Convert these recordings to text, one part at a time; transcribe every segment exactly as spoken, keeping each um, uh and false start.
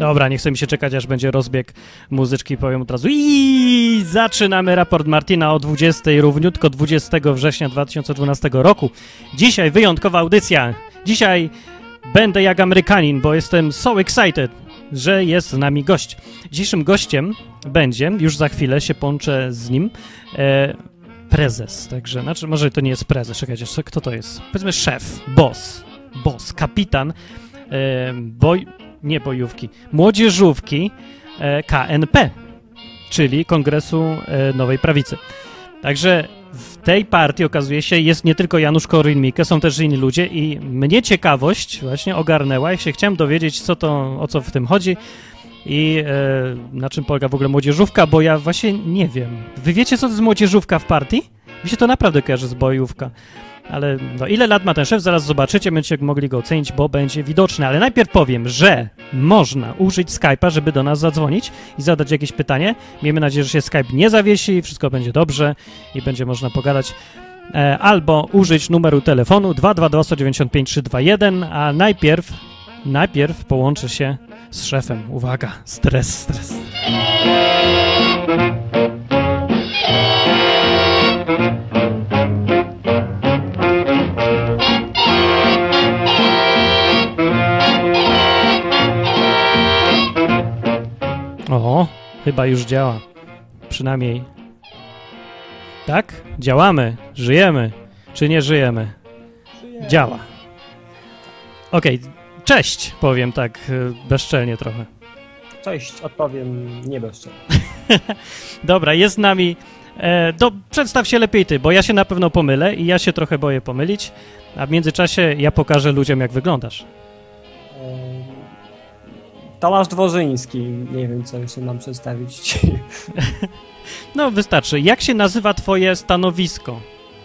Dobra, nie chce mi się czekać, aż będzie rozbieg muzyczki, powiem od razu. I zaczynamy raport Martina o dwudziestej, równiutko dwudziestego września dwa tysiące dwunastego roku. Dzisiaj wyjątkowa audycja. Dzisiaj będę jak Amerykanin, bo jestem so excited, że jest z nami gość. Dzisiejszym gościem będzie, już za chwilę się połączę z nim, e, prezes. Także, znaczy może to nie jest prezes, czekajcie, kto to jest? Powiedzmy szef, boss, boss, kapitan, e, boj... nie bojówki, młodzieżówki e, K N P, czyli Kongresu e, Nowej Prawicy. Także w tej partii, okazuje się, jest nie tylko Janusz Korwin-Mikke, są też inni ludzie i mnie ciekawość właśnie ogarnęła i się chciałem dowiedzieć, co to, o co w tym chodzi i e, na czym polega w ogóle młodzieżówka, bo ja właśnie nie wiem. Wy wiecie, co to jest młodzieżówka w partii? Mi się to naprawdę kojarzy z bojówka. Ale no, ile lat ma ten szef, zaraz zobaczycie, będziecie mogli go ocenić, bo będzie widoczny. Ale najpierw powiem, że można użyć Skype'a, żeby do nas zadzwonić i zadać jakieś pytanie. Miejmy nadzieję, że się Skype nie zawiesi, wszystko będzie dobrze i będzie można pogadać. E, albo użyć numeru telefonu dwa dwa dwa, sto dziewięćdziesiąt pięć, trzysta dwadzieścia jeden, a najpierw, najpierw połączę się z szefem. Uwaga, stres, stres. O, chyba już działa. Przynajmniej. Tak? Działamy. Żyjemy. Czy nie żyjemy? Żyjemy. Działa. Okej. Okay. Cześć, powiem tak bezczelnie trochę. Cześć, odpowiem nie bezczelnie. Dobra, jest z nami... E, to przedstaw się lepiej ty, bo ja się na pewno pomylę i ja się trochę boję pomylić, a w międzyczasie ja pokażę ludziom, jak wyglądasz. Tomasz Dworzyński. Nie wiem, co jeszcze mam przedstawić dzisiaj. No, wystarczy. Jak się nazywa twoje stanowisko?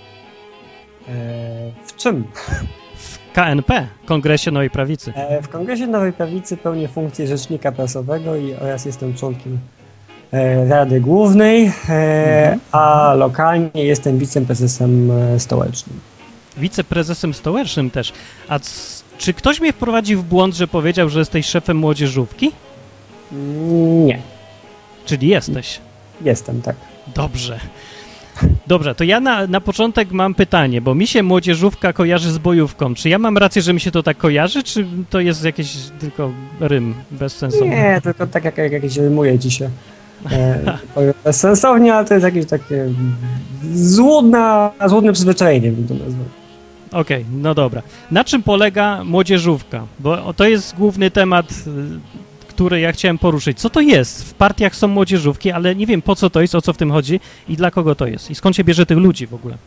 E, w czym? W K N P, Kongresie Nowej Prawicy. E, w Kongresie Nowej Prawicy pełnię funkcję rzecznika prasowego i oraz jestem członkiem e, Rady Głównej, e, mhm. a lokalnie jestem wiceprezesem stołecznym. Wiceprezesem stołecznym też. A c- czy ktoś mnie wprowadził w błąd, że powiedział, że jesteś szefem młodzieżówki? Nie. Czyli jesteś? Jestem, tak. Dobrze. Dobrze, to ja na, na początek mam pytanie, bo mi się młodzieżówka kojarzy z bojówką. Czy ja mam rację, że mi się to tak kojarzy, czy to jest jakiś tylko rym bezsensowny? Nie, tylko tak jak, jak jakieś rymuje ci się. E, bezsensownie, ale to jest jakieś takie złudne, złudne przyzwyczajenie, bym to nazwał. Okej, okay, no dobra. Na czym polega młodzieżówka? Bo to jest główny temat, który ja chciałem poruszyć. Co to jest? W partiach są młodzieżówki, ale nie wiem, po co to jest, o co w tym chodzi i dla kogo to jest. I skąd się bierze tych ludzi w ogóle?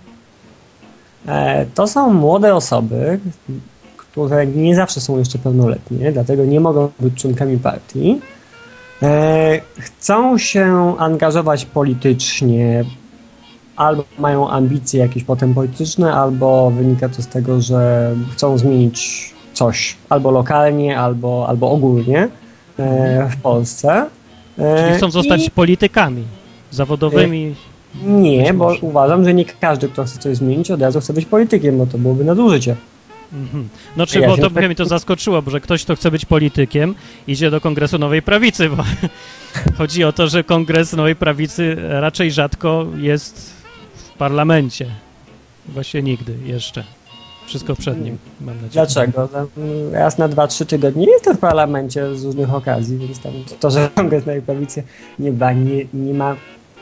E, to są młode osoby, które nie zawsze są jeszcze pełnoletnie, dlatego nie mogą być członkami partii. E, chcą się angażować politycznie, albo mają ambicje jakieś potem polityczne, albo wynika to z tego, że chcą zmienić coś albo lokalnie, albo, albo ogólnie e, w Polsce. E, Czyli chcą zostać i... politykami zawodowymi? E, nie, bo uważam, że nie każdy, kto chce coś zmienić, od razu chce być politykiem, bo to byłoby nadużycie. Mhm. No czy, ja bo to tak... mnie to zaskoczyło, bo że ktoś, kto chce być politykiem, idzie do Kongresu Nowej Prawicy, bo chodzi o to, że Kongres Nowej Prawicy raczej rzadko jest w parlamencie. Właśnie nigdy jeszcze. Wszystko przed nim, mam nadzieję. Dlaczego? Raz na dwa, trzy tygodnie jestem w parlamencie z różnych okazji, więc tam to, że Kongres Nowej Prawicy nie ma, nie, nie ma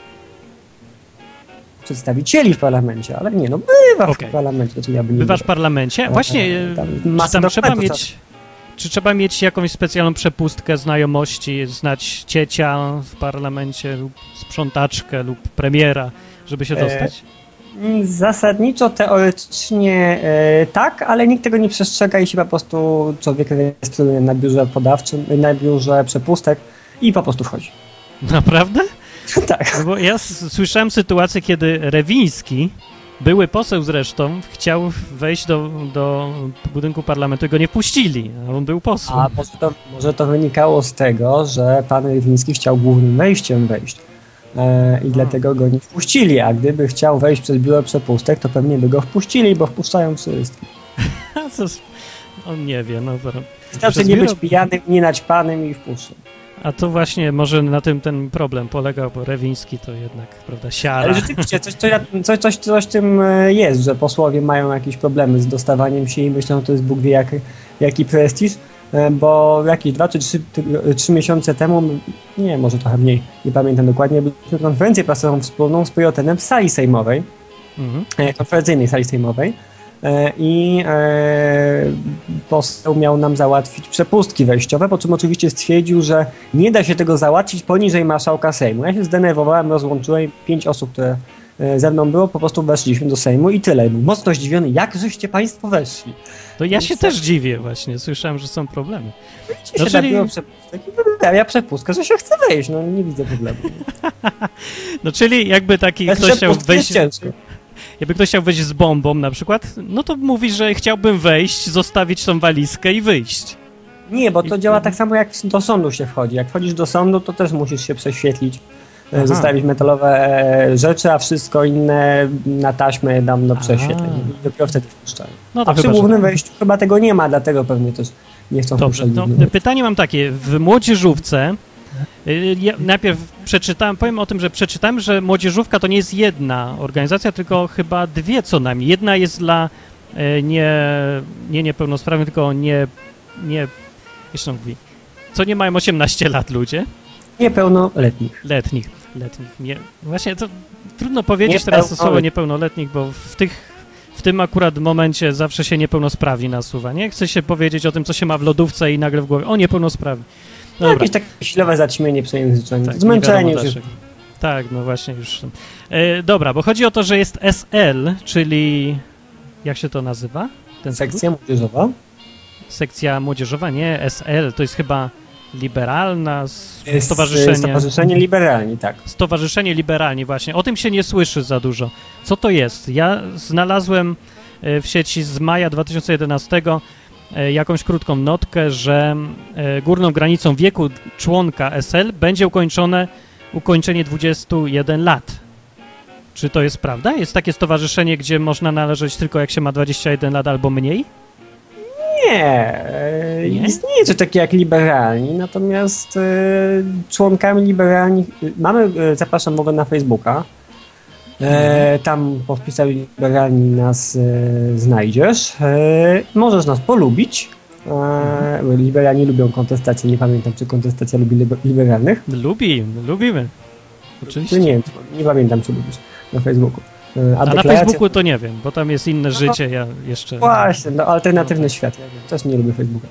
przedstawicieli w parlamencie, ale nie, no bywa okay. w parlamencie. To ja by nie Bywasz w parlamencie? Właśnie, tam, czy tam trzeba mieć... Czy trzeba mieć jakąś specjalną przepustkę, znajomości, znać ciecia w parlamencie lub sprzątaczkę lub premiera, żeby się dostać? E, zasadniczo, teoretycznie e, tak, ale nikt tego nie przestrzega i się po prostu człowiek rejestruje na biurze podawczym, na biurze przepustek i po prostu wchodzi. Naprawdę? Tak. No bo ja s- słyszałem sytuację, kiedy Rewiński, były poseł zresztą, chciał wejść do, do budynku parlamentu i go nie puścili, a on był posłem. A może to, może to wynikało z tego, że pan Rewiński chciał głównym wejściem wejść e, i a. dlatego go nie wpuścili, a gdyby chciał wejść przez biuro przepustek, to pewnie by go wpuścili, bo wpuszczają wszystkich. On nie wie, no. Wystarczy nie być pijanym, nie naćpanym i wpuszczą. A to właśnie może na tym ten problem polegał, bo Rewiński to jednak, prawda, siara. Ale rzeczywiście, coś, coś, coś, coś, coś w tym jest, że posłowie mają jakieś problemy z dostawaniem się i myślą, że to jest Bóg wie jak, jaki prestiż, bo jakieś dwa czy trzy, trzy miesiące temu, nie, może trochę mniej, nie pamiętam dokładnie, byliśmy konferencję prasową wspólną z Pojotenem w sali sejmowej, mhm. konferencyjnej sali sejmowej, i e, poseł miał nam załatwić przepustki wejściowe, po czym oczywiście stwierdził, że nie da się tego załatwić poniżej marszałka Sejmu. Ja się zdenerwowałem, rozłączyłem, pięć osób, które ze mną było, po prostu weszliśmy do Sejmu i tyle. Był mocno zdziwiony, jak żeście państwo weszli. To ja się też dziwię właśnie, słyszałem, że są problemy. No, się czyli... przepustek i wybrawia przepustkę, że się chce wejść, no nie widzę problemu. No czyli jakby taki Bez ktoś chciał wejść... ciężko. Jakby ktoś chciał wejść z bombą na przykład, no to mówi, że chciałbym wejść, zostawić tą walizkę i wyjść. Nie, bo to I... działa tak samo jak do sądu się wchodzi. Jak wchodzisz do sądu, to też musisz się prześwietlić, Aha. zostawić metalowe rzeczy, a wszystko inne na taśmę dam do prześwietlenia. I dopiero wtedy wpuszczają. No a przy głównym że... wejściu chyba tego nie ma, dlatego pewnie też nie chcą Dobrze, no, pytanie mam takie. W młodzieżówce ja najpierw przeczytałem, powiem o tym, że przeczytałem, że młodzieżówka to nie jest jedna organizacja, tylko chyba dwie co najmniej. Jedna jest dla e, nie, nie niepełnosprawnych, tylko nie, nie, jeszcze mówi, co nie mają osiemnaście lat ludzie. Niepełnoletnich. Letnich, letnich. Nie, właśnie to trudno powiedzieć teraz to słowo niepełnoletnich, bo w tych w tym akurat momencie zawsze się niepełnosprawni nasuwa. Nie chcę się powiedzieć o tym, co się ma w lodówce i nagle w głowie, o niepełnosprawni. No jakieś takie chwilowe zaćmienie, przejęzyczenie, tak, zmęczenie już. Tak, no właśnie już. E, dobra, bo chodzi o to, że jest S L, czyli jak się to nazywa? Ten Sekcja młodzieżowa? Sekcja młodzieżowa, nie, S L, to jest chyba liberalna stowarzyszenie. Stowarzyszenie Liberalni, tak. Stowarzyszenie Liberalni, właśnie. O tym się nie słyszy za dużo. Co to jest? Ja znalazłem w sieci z maja dwa tysiące jedenastego jakąś krótką notkę, że górną granicą wieku członka S L będzie ukończone ukończenie dwudziestu jeden lat. Czy to jest prawda? Jest takie stowarzyszenie, gdzie można należeć tylko jak się ma dwadzieścia jeden lat albo mniej? Nie. Nie? Istnieje coś takiego jak liberalni, natomiast y, członkami liberalni mamy, y, zapraszam mogę na Facebooka. E, tam po wpisach liberalni nas e, znajdziesz. E, możesz nas polubić. E, liberalni lubią kontestację. Nie pamiętam, czy kontestacja lubi liberalnych. Lubi, lubimy. Oczywiście. Czy nie, nie pamiętam, czy lubisz na Facebooku. E, a, a na Facebooku to nie wiem, bo tam jest inne no, życie. Ja jeszcze... Właśnie, no, alternatywny świat. Ja też nie lubię Facebooka.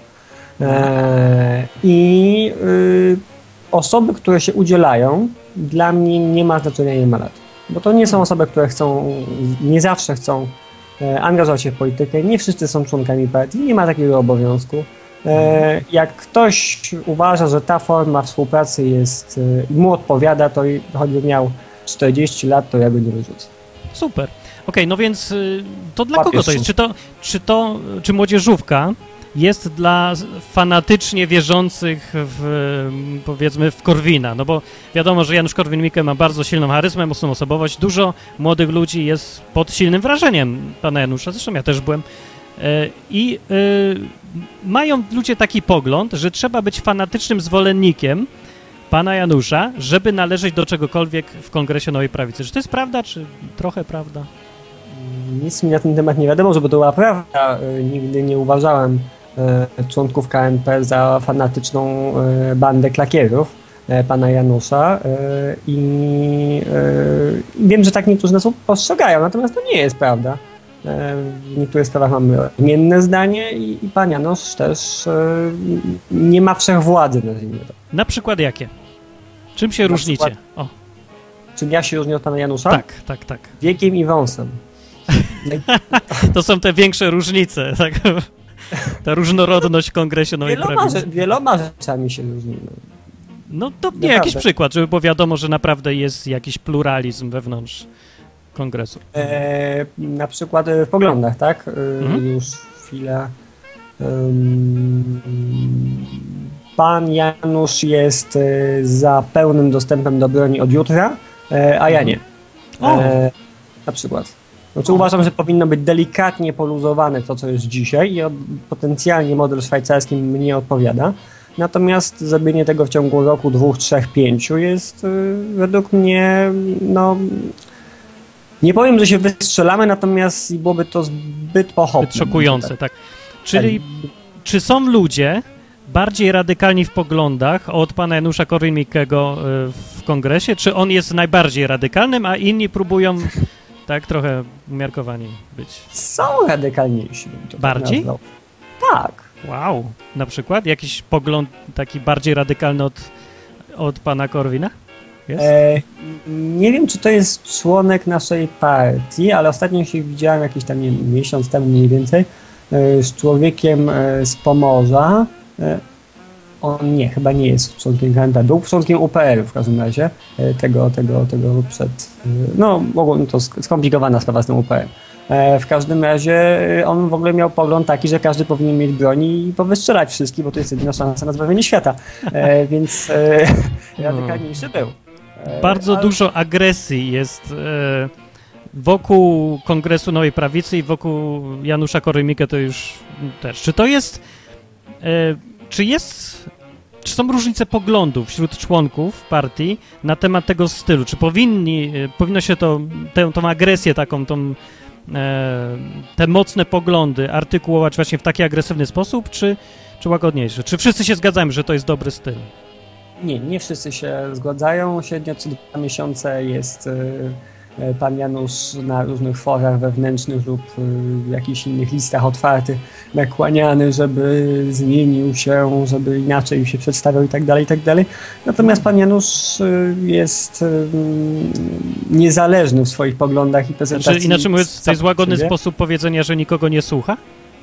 E, I y, osoby, które się udzielają, dla mnie nie ma znaczenia, ile ma lat. Bo to nie są osoby, które chcą, nie zawsze chcą e, angażować się w politykę, nie wszyscy są członkami partii, nie ma takiego obowiązku. E, jak ktoś uważa, że ta forma współpracy jest i e, mu odpowiada, to choćby miał czterdzieści lat, to ja go nie wyrzucę. Super. Okej, okay, no więc to dla kogo to jest? Czy to, czy to, czy młodzieżówka jest dla fanatycznie wierzących w, powiedzmy, w Korwina, no bo wiadomo, że Janusz Korwin-Mikke ma bardzo silną charyzmę, mocną osobowość, dużo młodych ludzi jest pod silnym wrażeniem pana Janusza, zresztą ja też byłem i y, mają ludzie taki pogląd, że trzeba być fanatycznym zwolennikiem pana Janusza, żeby należeć do czegokolwiek w Kongresie Nowej Prawicy. Czy to jest prawda, czy trochę prawda? Nic mi na ten temat nie wiadomo, żeby to była prawda. Nigdy nie uważałem członków K N P za fanatyczną bandę klakierów pana Janusza i wiem, że tak niektórzy nas postrzegają, natomiast to nie jest prawda. W niektórych sprawach mamy odmienne zdanie i pan Janusz też nie ma wszechwładzy, nazwijmy to. Na przykład jakie? Czym się na różnicie? Przykład, o. Czym ja się różnię od pana Janusza? Tak, tak, tak. Wiekiem i wąsem. To są te większe różnice, tak? Ta różnorodność w Kongresie Nowej wieloma, Prawicy. Wieloma rzeczami się różnimy. No to nie, jakiś przykład, żeby było wiadomo, że naprawdę jest jakiś pluralizm wewnątrz Kongresu. E, na przykład w poglądach, tak? E, mhm. Już chwilę. Um, pan Janusz jest za pełnym dostępem do broni od jutra, e, a ja nie. E, na przykład. Znaczy uważam, że powinno być delikatnie poluzowane to, co jest dzisiaj i potencjalnie model szwajcarski mnie odpowiada. Natomiast zrobienie tego w ciągu roku, dwóch, trzech, pięciu jest y, według mnie, no nie powiem, że się wystrzelamy, natomiast byłoby to zbyt pochopne. Zbyt szokujące, tak. Czyli tak. Czy są ludzie bardziej radykalni w poglądach od pana Janusza Korwin-Mikkego w kongresie, czy on jest najbardziej radykalnym, a inni próbują tak trochę umiarkowani być? Są radykalniejsi. Bardziej? Tak. tak. Wow. Na przykład? Jakiś pogląd taki bardziej radykalny od, od pana Korwina? E, nie wiem, czy to jest członek naszej partii, ale ostatnio się widziałem jakiś tam nie, miesiąc temu mniej więcej e, z człowiekiem e, z Pomorza. E, on nie, chyba nie jest członkiem K M P, był członkiem U P R w każdym razie, e, tego, tego, tego przed... E, no, ogólnie to skomplikowana sprawa z tym U P R. W każdym razie on w ogóle miał pogląd taki, że każdy powinien mieć broń i powystrzelać wszystkich, bo to jest jedyna szansa na zbawienie świata. E, więc e, radykalniejszy był. E, Bardzo ale... dużo agresji jest e, wokół Kongresu Nowej Prawicy i wokół Janusza Korwin-Mikke to już też. Czy to jest... E, czy jest... Czy są różnice poglądów wśród członków partii na temat tego stylu? Czy powinni, powinno się to, tę, tą agresję taką, tą te mocne poglądy artykułować właśnie w taki agresywny sposób, czy, czy łagodniejszy? Czy wszyscy się zgadzają, że to jest dobry styl? Nie, nie wszyscy się zgadzają. Średnio co dwa miesiące jest pan Janusz na różnych forach wewnętrznych lub jakichś innych listach otwartych nakłaniany, żeby zmienił się, żeby inaczej się przedstawiał i tak dalej, i tak dalej. Natomiast pan Janusz jest niezależny w swoich poglądach i prezentacji. Znaczy, inaczej mówiąc, to jest łagodny sposób powiedzenia, że nikogo nie słucha?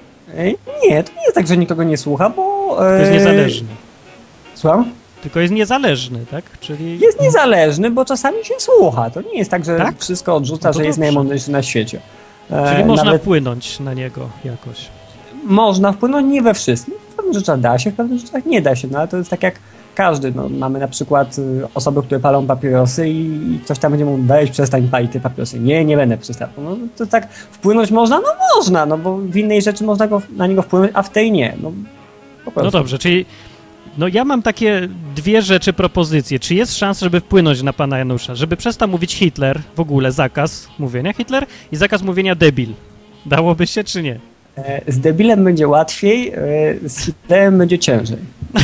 Nie, to nie jest tak, że nikogo nie słucha, bo... To jest niezależny. Słucham? Tylko jest niezależny, tak? Czyli... Jest niezależny, bo czasami się słucha. To nie jest tak, że tak? wszystko odrzuca, no że jest najmądrzejszy na świecie. Czyli e, można nawet... wpłynąć na niego jakoś. Można wpłynąć, nie we wszystkim. W pewnych rzeczach da się, w pewnych rzeczach nie da się. No ale to jest tak jak każdy. No, mamy na przykład osoby, które palą papierosy i, i ktoś tam będzie mówił, weź przestań palić te papierosy. Nie, nie będę przestał. No to tak wpłynąć można? No można, no bo w innej rzeczy można go, na niego wpłynąć, a w tej nie. No, no dobrze, czyli no ja mam takie dwie rzeczy, propozycje. Czy jest szansa, żeby wpłynąć na pana Janusza? Żeby przestał mówić Hitler, w ogóle zakaz mówienia Hitler i zakaz mówienia debil. Dałoby się, czy nie? Z debilem będzie łatwiej, z Hitlerem będzie ciężej.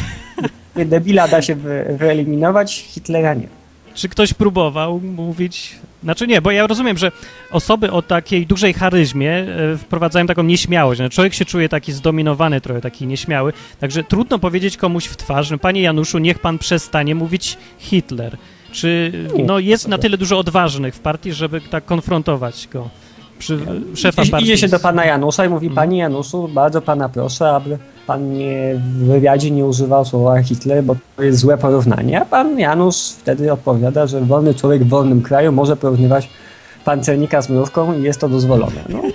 Debila da się wy, wyeliminować, Hitlera nie. Czy ktoś próbował mówić... Znaczy nie, bo ja rozumiem, że osoby o takiej dużej charyzmie e, wprowadzają taką nieśmiałość. No, człowiek się czuje taki zdominowany, trochę taki nieśmiały, także trudno powiedzieć komuś w twarz, no, panie Januszu, niech pan przestanie mówić Hitler. Czy no, jest na tyle dużo odważnych w partii, żeby tak konfrontować go? Przy, szefa idzie, partii. Idzie się do pana Janusza i mówi, hmm. panie Januszu, bardzo pana proszę, aby pan nie, w wywiadzie nie używał słowa Hitler, bo to jest złe porównanie. A pan Janusz wtedy odpowiada, że wolny człowiek w wolnym kraju może porównywać pancernika z mrówką i jest to dozwolone. No.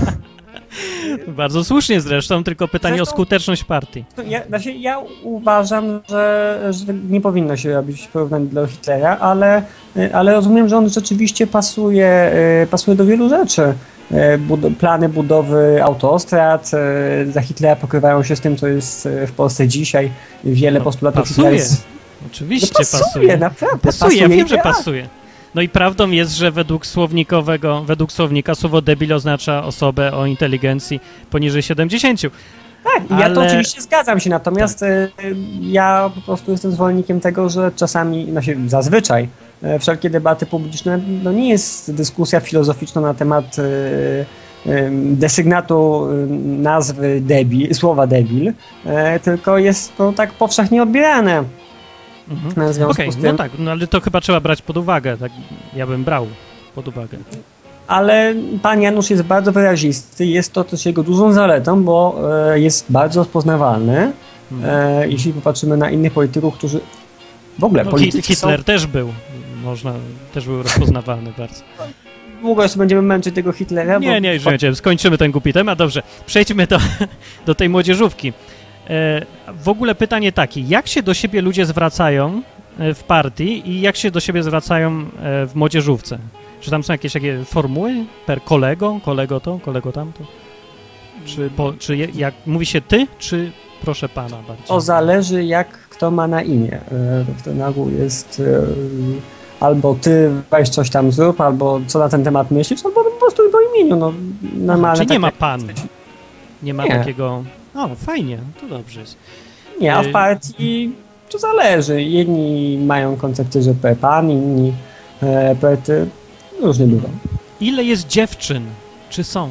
Bardzo słusznie zresztą, tylko pytanie zresztą, o skuteczność partii. Ja, znaczy ja uważam, że, że nie powinno się robić porównań do Hitlera, ale, ale rozumiem, że on rzeczywiście pasuje, pasuje do wielu rzeczy. Bud plany budowy autostrad za Hitlera pokrywają się z tym, co jest w Polsce dzisiaj. Wiele no, postulatów Hitlera jest... Oczywiście no pasuje. pasuje. Naprawdę, pasuje, pasuje. Ja wiem, że pasuje. No i prawdą jest, że według słownikowego, według słownika słowo debil oznacza osobę o inteligencji poniżej siedemdziesięciu. Tak, ale... ja to oczywiście zgadzam się, natomiast tak. ja po prostu jestem zwolennikiem tego, że czasami, no się zazwyczaj, wszelkie debaty publiczne, no nie jest dyskusja filozoficzna na temat desygnatu nazwy debil, słowa debil, tylko jest to tak powszechnie odbierane. Mhm. Okej, okay, no tak, no ale to chyba trzeba brać pod uwagę, tak ja bym brał pod uwagę. Ale pan Janusz jest bardzo wyrazisty, jest to też jego dużą zaletą, bo e, jest bardzo rozpoznawalny. E, jeśli popatrzymy na innych polityków, którzy w ogóle no, politycy Hitler są... też był, można, też był rozpoznawalny bardzo. Długo jeszcze będziemy męczyć tego Hitlera. Nie, bo... nie, już skończymy ten głupi temat, dobrze. Przejdźmy do, do tej młodzieżówki. W ogóle pytanie takie, jak się do siebie ludzie zwracają w partii i jak się do siebie zwracają w młodzieżówce? Czy tam są jakieś takie formuły? Per kolego? Kolego to? Kolego tamto? Czy, po, czy je, jak mówi się ty, czy proszę pana bardziej? To zależy, jak kto ma na imię. W tym na ogół jest albo ty weź coś tam zrób, albo co na ten temat myślisz, albo po prostu po imieniu. No, normalne. Czy nie tak ma jak... pan? Nie ma nie. takiego... O, fajnie, to dobrze jest. Nie, a w partii to zależy. Jedni mają koncepcję, że pan, inni e, pety. Różnie bywa. Ile jest dziewczyn? Czy są?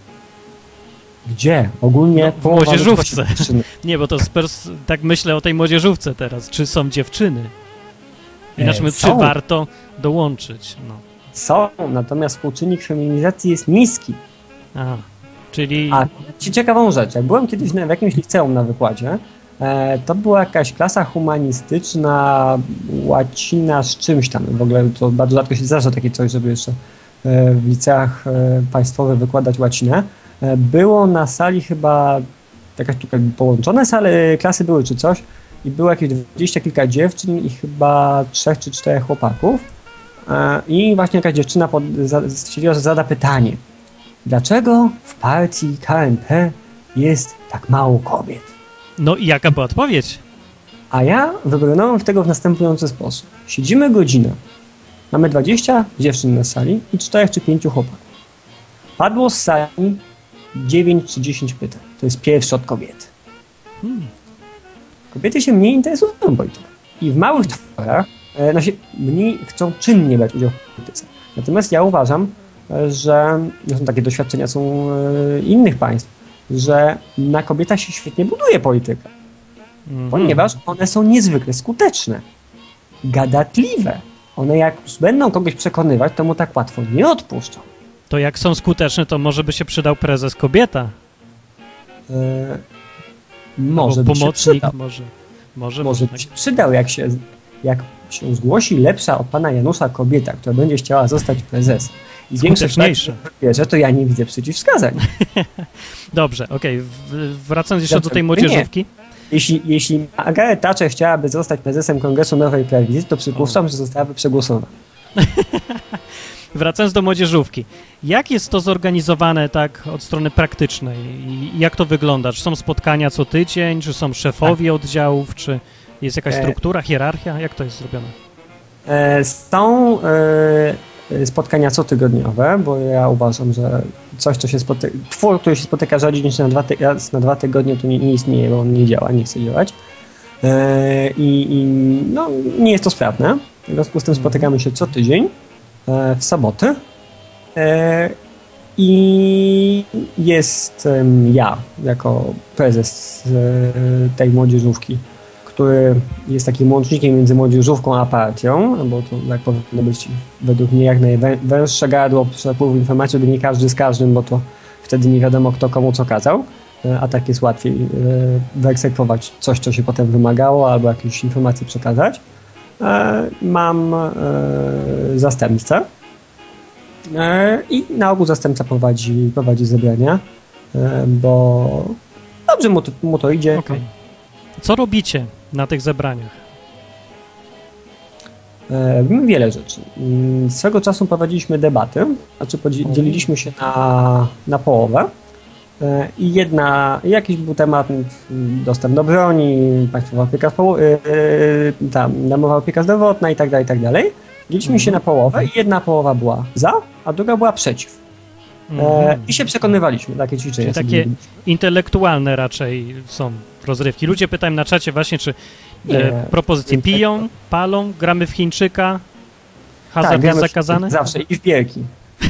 Gdzie? Ogólnie No, w młodzieżówce. Dziewczyny. Nie, bo to pers- tak myślę o tej młodzieżówce teraz. Czy są dziewczyny? Inaczej, E, czy są. warto dołączyć? No. Są, natomiast współczynnik feminizacji jest niski. A, czyli... A ci ciekawą rzecz, jak byłem kiedyś na, w jakimś liceum na wykładzie, e, to była jakaś klasa humanistyczna, łacina z czymś tam. W ogóle to bardzo rzadko się zdarza takie coś, żeby jeszcze e, w liceach e, państwowych wykładać łacinę. E, było na sali chyba jakaś tutaj połączone sale, klasy były czy coś i było jakieś dwadzieścia kilka dziewczyn i chyba trzech czy czterech chłopaków. E, I właśnie jakaś dziewczyna pod, za, stwierdziła, że zada pytanie. Dlaczego w partii K N P jest tak mało kobiet? No i jaka była odpowiedź? A ja wybrnąłem w tego w następujący sposób. Siedzimy godzinę. Mamy dwadzieścia dziewczyn na sali i czterech czy pięciu chłopaków. Padło z sali dziewięć czy dziesięć pytań. To jest pierwszy od kobiety. Hmm. Kobiety się mniej interesują polityką. I w małych tworach e, no się mniej chcą czynnie brać udział w polityce. Natomiast ja uważam, że no są takie doświadczenia są e, innych państw, że na kobietach się świetnie buduje polityka, Mhm. ponieważ one są niezwykle skuteczne, gadatliwe. One jak będą kogoś przekonywać, to mu tak łatwo nie odpuszczą. To jak są skuteczne, to może by się przydał prezes kobieta. E, może Albo by się pomocnik, przydał. może. Może, Może by się przydał, jak się, jak się zgłosi lepsza od pana Janusza kobieta, która będzie chciała zostać prezesem i większość Skuteczniejsza. bierze, to ja nie widzę przeciwwskazań. Dobrze, okej. W- Wracając jeszcze Dobrze, do tej nie. młodzieżówki. Jeśli, jeśli Margaret Thatcher chciałaby zostać prezesem Kongresu Nowej Prawicy, to przypuszczam, że zostałaby przegłosowana. Wracając do młodzieżówki. Jak jest to zorganizowane tak od strony praktycznej? I jak to wygląda? Czy są spotkania co tydzień? Czy są szefowie oddziałów? Czy jest jakaś E. struktura, hierarchia? Jak to jest zrobione? E, Są e, spotkania cotygodniowe, bo ja uważam, że coś, co się spotyka, twór, który się spotyka rzadziej niż na dwa, ty, raz na dwa tygodnie, to nie, nie istnieje, bo on nie działa, nie chce działać. E, I i no, nie jest to sprawne. W związku z tym spotykamy się co tydzień e, w soboty. E, I jestem ja, jako prezes e, tej młodzieżówki, który jest takim łącznikiem między młodzieżówką a partią, bo to jak powinno być według mnie jak najwęższe gardło przepływu informacji, by nie każdy z każdym, bo to wtedy nie wiadomo kto komu co kazał, a tak jest łatwiej wyegzekwować coś, co się potem wymagało, albo jakieś informacje przekazać. Mam zastępcę i na ogół zastępca prowadzi, prowadzi zebrania, bo dobrze mu to, mu to idzie. Okay. Co robicie na tych zebraniach? E, wiele rzeczy. Swego czasu prowadziliśmy debaty, znaczy podzieliliśmy się na, na połowę e, i jedna, jakiś był temat dostęp do broni, państwowa opieka, spo, e, e, tam, domowa opieka zdrowotna i tak dalej, i tak dalej. Dzieliliśmy mhm. się na połowę i jedna połowa była za, a druga była przeciw. E, I się przekonywaliśmy, takie ćwiczenia. Czyli takie intelektualne raczej są rozrywki. Ludzie pytają na czacie właśnie, czy e, propozycje piją, palą, gramy w Chińczyka, hazard tak, jest zakazany? Zawsze i w bierki.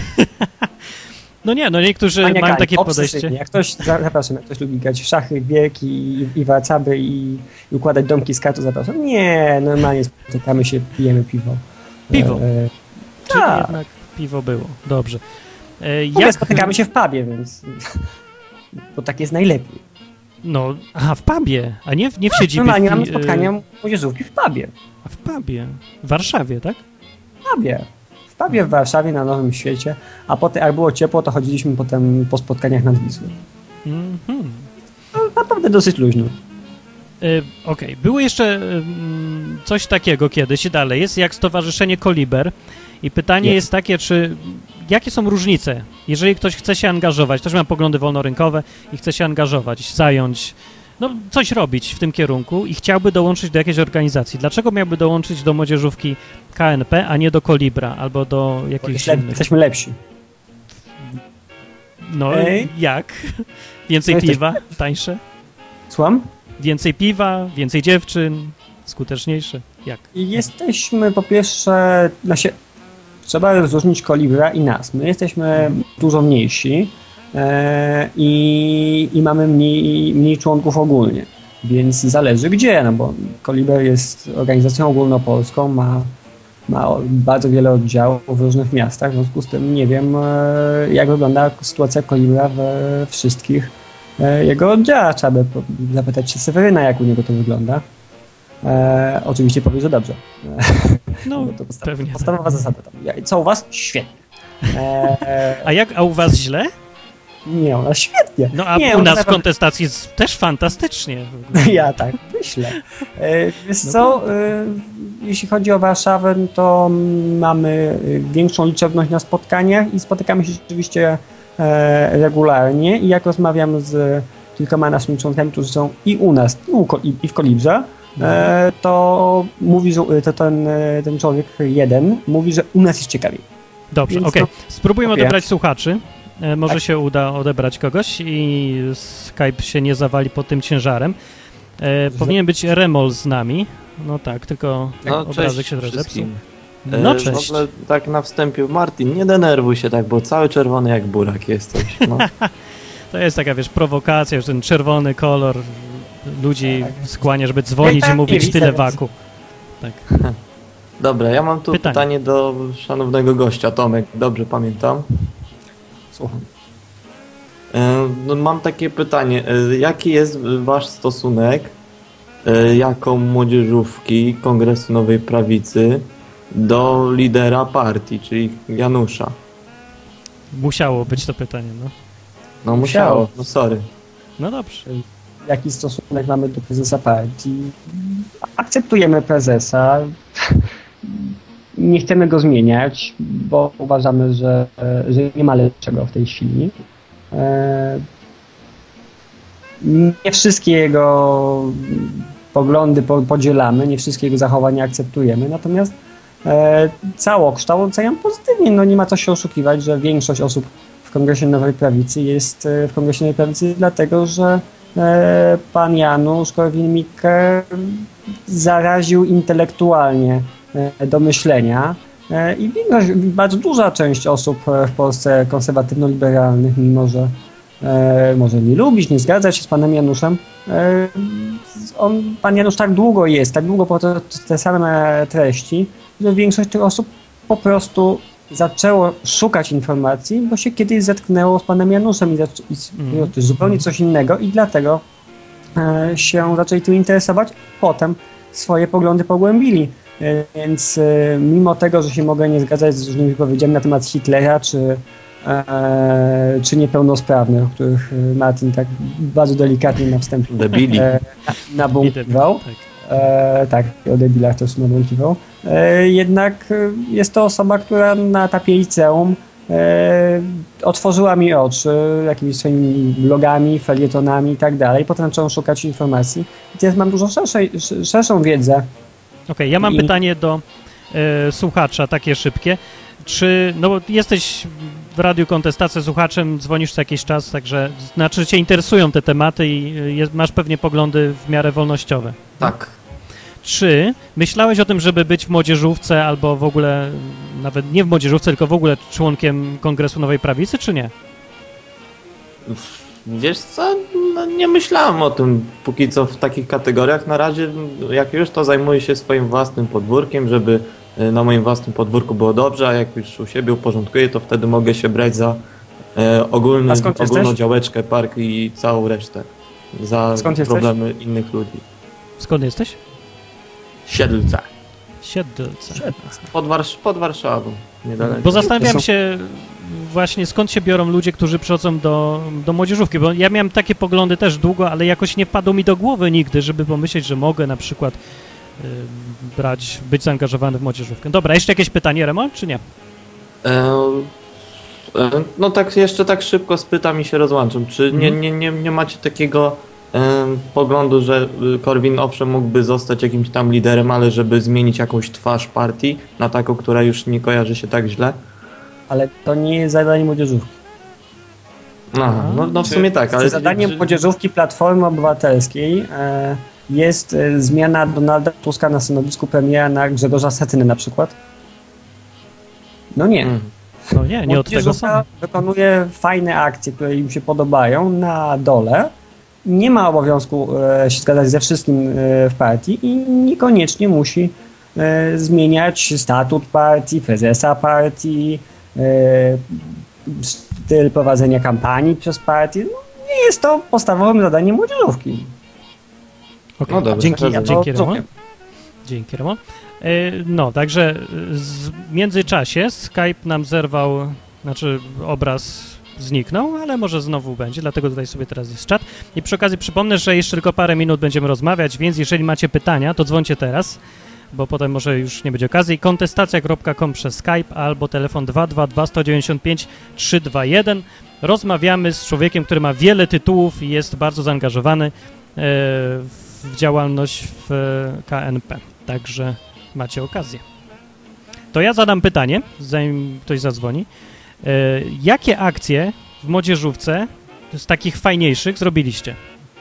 No nie, no niektórzy mają Kali, takie podejście. Jak ktoś, zapraszam, jak ktoś lubi grać w szachy, w bierki i, i warcaby i, i układać domki z kartu, zapraszam. Nie, normalnie spotykamy się, pijemy piwo. Piwo? E, Czyli tak. jednak piwo było. Dobrze. E, jak... Spotykamy się w pubie, więc... Bo tak jest najlepiej. No, aha, w pubie, a nie w, nie w siedzibie. Normalnie mamy spotkania młodzieżówki w pubie. A w pubie? W Warszawie, tak? W pubie. W pubie w Warszawie, na Nowym Świecie, a potem, jak było ciepło, to chodziliśmy potem po spotkaniach nad Wisłą. Mhm. No, naprawdę dosyć luźno. Y, Okej, okay. Było jeszcze y, coś takiego kiedyś, dalej jest jak Stowarzyszenie Koliber i pytanie jest. jest takie, czy jakie są różnice, jeżeli ktoś chce się angażować, ktoś ma poglądy wolnorynkowe i chce się angażować, zająć, no coś robić w tym kierunku i chciałby dołączyć do jakiejś organizacji. Dlaczego miałby dołączyć do młodzieżówki K N P, a nie do Kolibra albo do jakichś Bo innych? Jesteśmy lepsi. No, Ej. jak? Więcej no piwa, jesteś... tańsze? Słucham? Więcej piwa, więcej dziewczyn, skuteczniejsze. Jak? Jesteśmy po pierwsze, no się, trzeba rozróżnić Kolibra i nas. My jesteśmy dużo mniejsi e, i, i mamy mniej, mniej członków ogólnie, więc zależy gdzie, no bo Koliber jest organizacją ogólnopolską, ma, ma bardzo wiele oddziałów w różnych miastach, w związku z tym nie wiem e, jak wygląda sytuacja Kolibra we wszystkich jego oddziała. Trzeba by zapytać się Seweryna, jak u niego to wygląda. E, oczywiście powie, że dobrze. No, to podsta- pewnie. Podstawowa zasada. Tam. Co u was? Świetnie. E, a jak, a u was źle? Nie, u nas świetnie. No a nie, u nas w kontestacji jest też fantastycznie. Ja tak myślę. E, wiesz no co, e, jeśli chodzi o Warszawę, to mamy większą liczebność na spotkaniach i spotykamy się rzeczywiście regularnie i jak rozmawiam z kilkoma naszymi członkami, którzy są i u nas, i, u, i w Kolibrze, e, to mówi, że to ten, ten człowiek jeden mówi, że u nas jest ciekawiej. Dobrze, okej. Okay. Spróbujmy okay. odebrać słuchaczy. E, może tak. się uda odebrać kogoś i Skype się nie zawali pod tym ciężarem. E, powinien być Remol z nami. No tak, tylko no, obrazek się trochę zepsuł. No cześć. W ogóle tak na wstępie, Martin, nie denerwuj się tak, bo cały czerwony jak burak jesteś. No. To jest taka, wiesz, prowokacja, że ten czerwony kolor ludzi tak. skłania, żeby dzwonić i mówić tyle waku. Tak. Dobra, ja mam tu pytanie. pytanie do szanownego gościa, Tomek, dobrze pamiętam? Słucham. No, mam takie pytanie, jaki jest wasz stosunek jako młodzieżówki Kongresu Nowej Prawicy do lidera partii, czyli Janusza? Musiało być to pytanie, no. No musiało, no sorry. No dobrze. Jaki stosunek mamy do prezesa partii? Akceptujemy prezesa. Nie chcemy go zmieniać, bo uważamy, że, że nie ma lepszego w tej chwili. Nie wszystkie jego poglądy podzielamy, nie wszystkie jego zachowania akceptujemy, natomiast E, całokształt oceniam pozytywnie. No nie ma co się oszukiwać, że większość osób w Kongresie Nowej Prawicy jest e, w Kongresie Nowej Prawicy dlatego, że e, pan Janusz Korwin-Mikke zaraził intelektualnie e, do myślenia e, i bardzo duża część osób w Polsce konserwatywno-liberalnych, mimo że e, może nie lubić, nie zgadzać się z panem Januszem, e, on, pan Janusz tak długo jest, tak długo po te, te same treści, że większość tych osób po prostu zaczęło szukać informacji, bo się kiedyś zetknęło z panem Januszem i, zaczę- i mm. to jest zupełnie coś innego i dlatego e, się zaczęli tym interesować. Potem swoje poglądy pogłębili. E, więc e, mimo tego, że się mogę nie zgadzać z różnymi wypowiedziami na temat Hitlera czy, e, czy niepełnosprawnych, o których Martin tak bardzo delikatnie na wstępie Debili. E, nabąkiwał. E, tak, o debilach też nabąkiwał. E, jednak jest to osoba, która na etapie liceum e, otworzyła mi oczy jakimiś swoimi blogami, felietonami i tak dalej. Potem zacząłem szukać informacji i teraz mam dużo szerszej, szerszą wiedzę. Okej, okay, ja mam I... pytanie do e, słuchacza, takie szybkie. Czy, no bo jesteś w Radiu Kontestacja słuchaczem, dzwonisz co jakiś czas, także znaczy cię interesują te tematy i jest, masz pewnie poglądy w miarę wolnościowe. Tak. Czy myślałeś o tym, żeby być w młodzieżówce albo w ogóle, nawet nie w młodzieżówce, tylko w ogóle członkiem Kongresu Nowej Prawicy, czy nie? Wiesz co, no nie myślałem o tym póki co w takich kategoriach. Na razie, jak już, to zajmuję się swoim własnym podwórkiem, żeby na moim własnym podwórku było dobrze, a jak już u siebie uporządkuję, to wtedy mogę się brać za e, ogólny, ogólną działeczkę, park i całą resztę. Za skąd problemy jesteś? innych ludzi. Skąd jesteś? Siedlce. Siedlce. Pod, Warsz pod Warszawą. Niedaleko. Bo zastanawiam się właśnie, skąd się biorą ludzie, którzy przychodzą do, do młodzieżówki, bo ja miałem takie poglądy też długo, ale jakoś nie wpadło mi do głowy nigdy, żeby pomyśleć, że mogę na przykład y, brać, być zaangażowany w młodzieżówkę. Dobra, jeszcze jakieś pytanie, Remo, czy nie? E, e, no tak, jeszcze tak szybko spytam i się rozłączam. Czy nie, nie, nie, nie macie takiego e, poglądu, że Korwin owszem mógłby zostać jakimś tam liderem, ale żeby zmienić jakąś twarz partii na taką, która już nie kojarzy się tak źle? Ale to nie jest zadanie młodzieżówki. Aha, no, no w sumie tak, ale... Zadaniem młodzieżówki Platformy Obywatelskiej e, jest e, zmiana Donalda Tuska na stanowisku premiera na Grzegorza Schetyny na przykład. No nie. Mm. No nie, nie od tego są. Wykonuje fajne akcje, które im się podobają na dole. Nie ma obowiązku e, się zgadzać ze wszystkim e, w partii i niekoniecznie musi e, zmieniać statut partii, prezesa partii, e, styl prowadzenia kampanii przez partię. No, nie jest to podstawowym zadaniem młodzieżówki. Okay. No dobrze, dzięki, ja dzięki, Remo. Dzięki, Remo. No, także w międzyczasie Skype nam zerwał, znaczy obraz zniknął, ale może znowu będzie, dlatego tutaj sobie teraz jest czat. I przy okazji przypomnę, że jeszcze tylko parę minut będziemy rozmawiać, więc jeżeli macie pytania, to dzwońcie teraz, bo potem może już nie będzie okazji. kontestacja kropka com przez Skype albo telefon dwa dwa dwa, sto dziewięćdziesiąt pięć, trzysta dwadzieścia jeden. Rozmawiamy z człowiekiem, który ma wiele tytułów i jest bardzo zaangażowany w działalność w K N P. Także macie okazję. To ja zadam pytanie, zanim ktoś zadzwoni. E, jakie akcje w młodzieżówce z takich fajniejszych zrobiliście?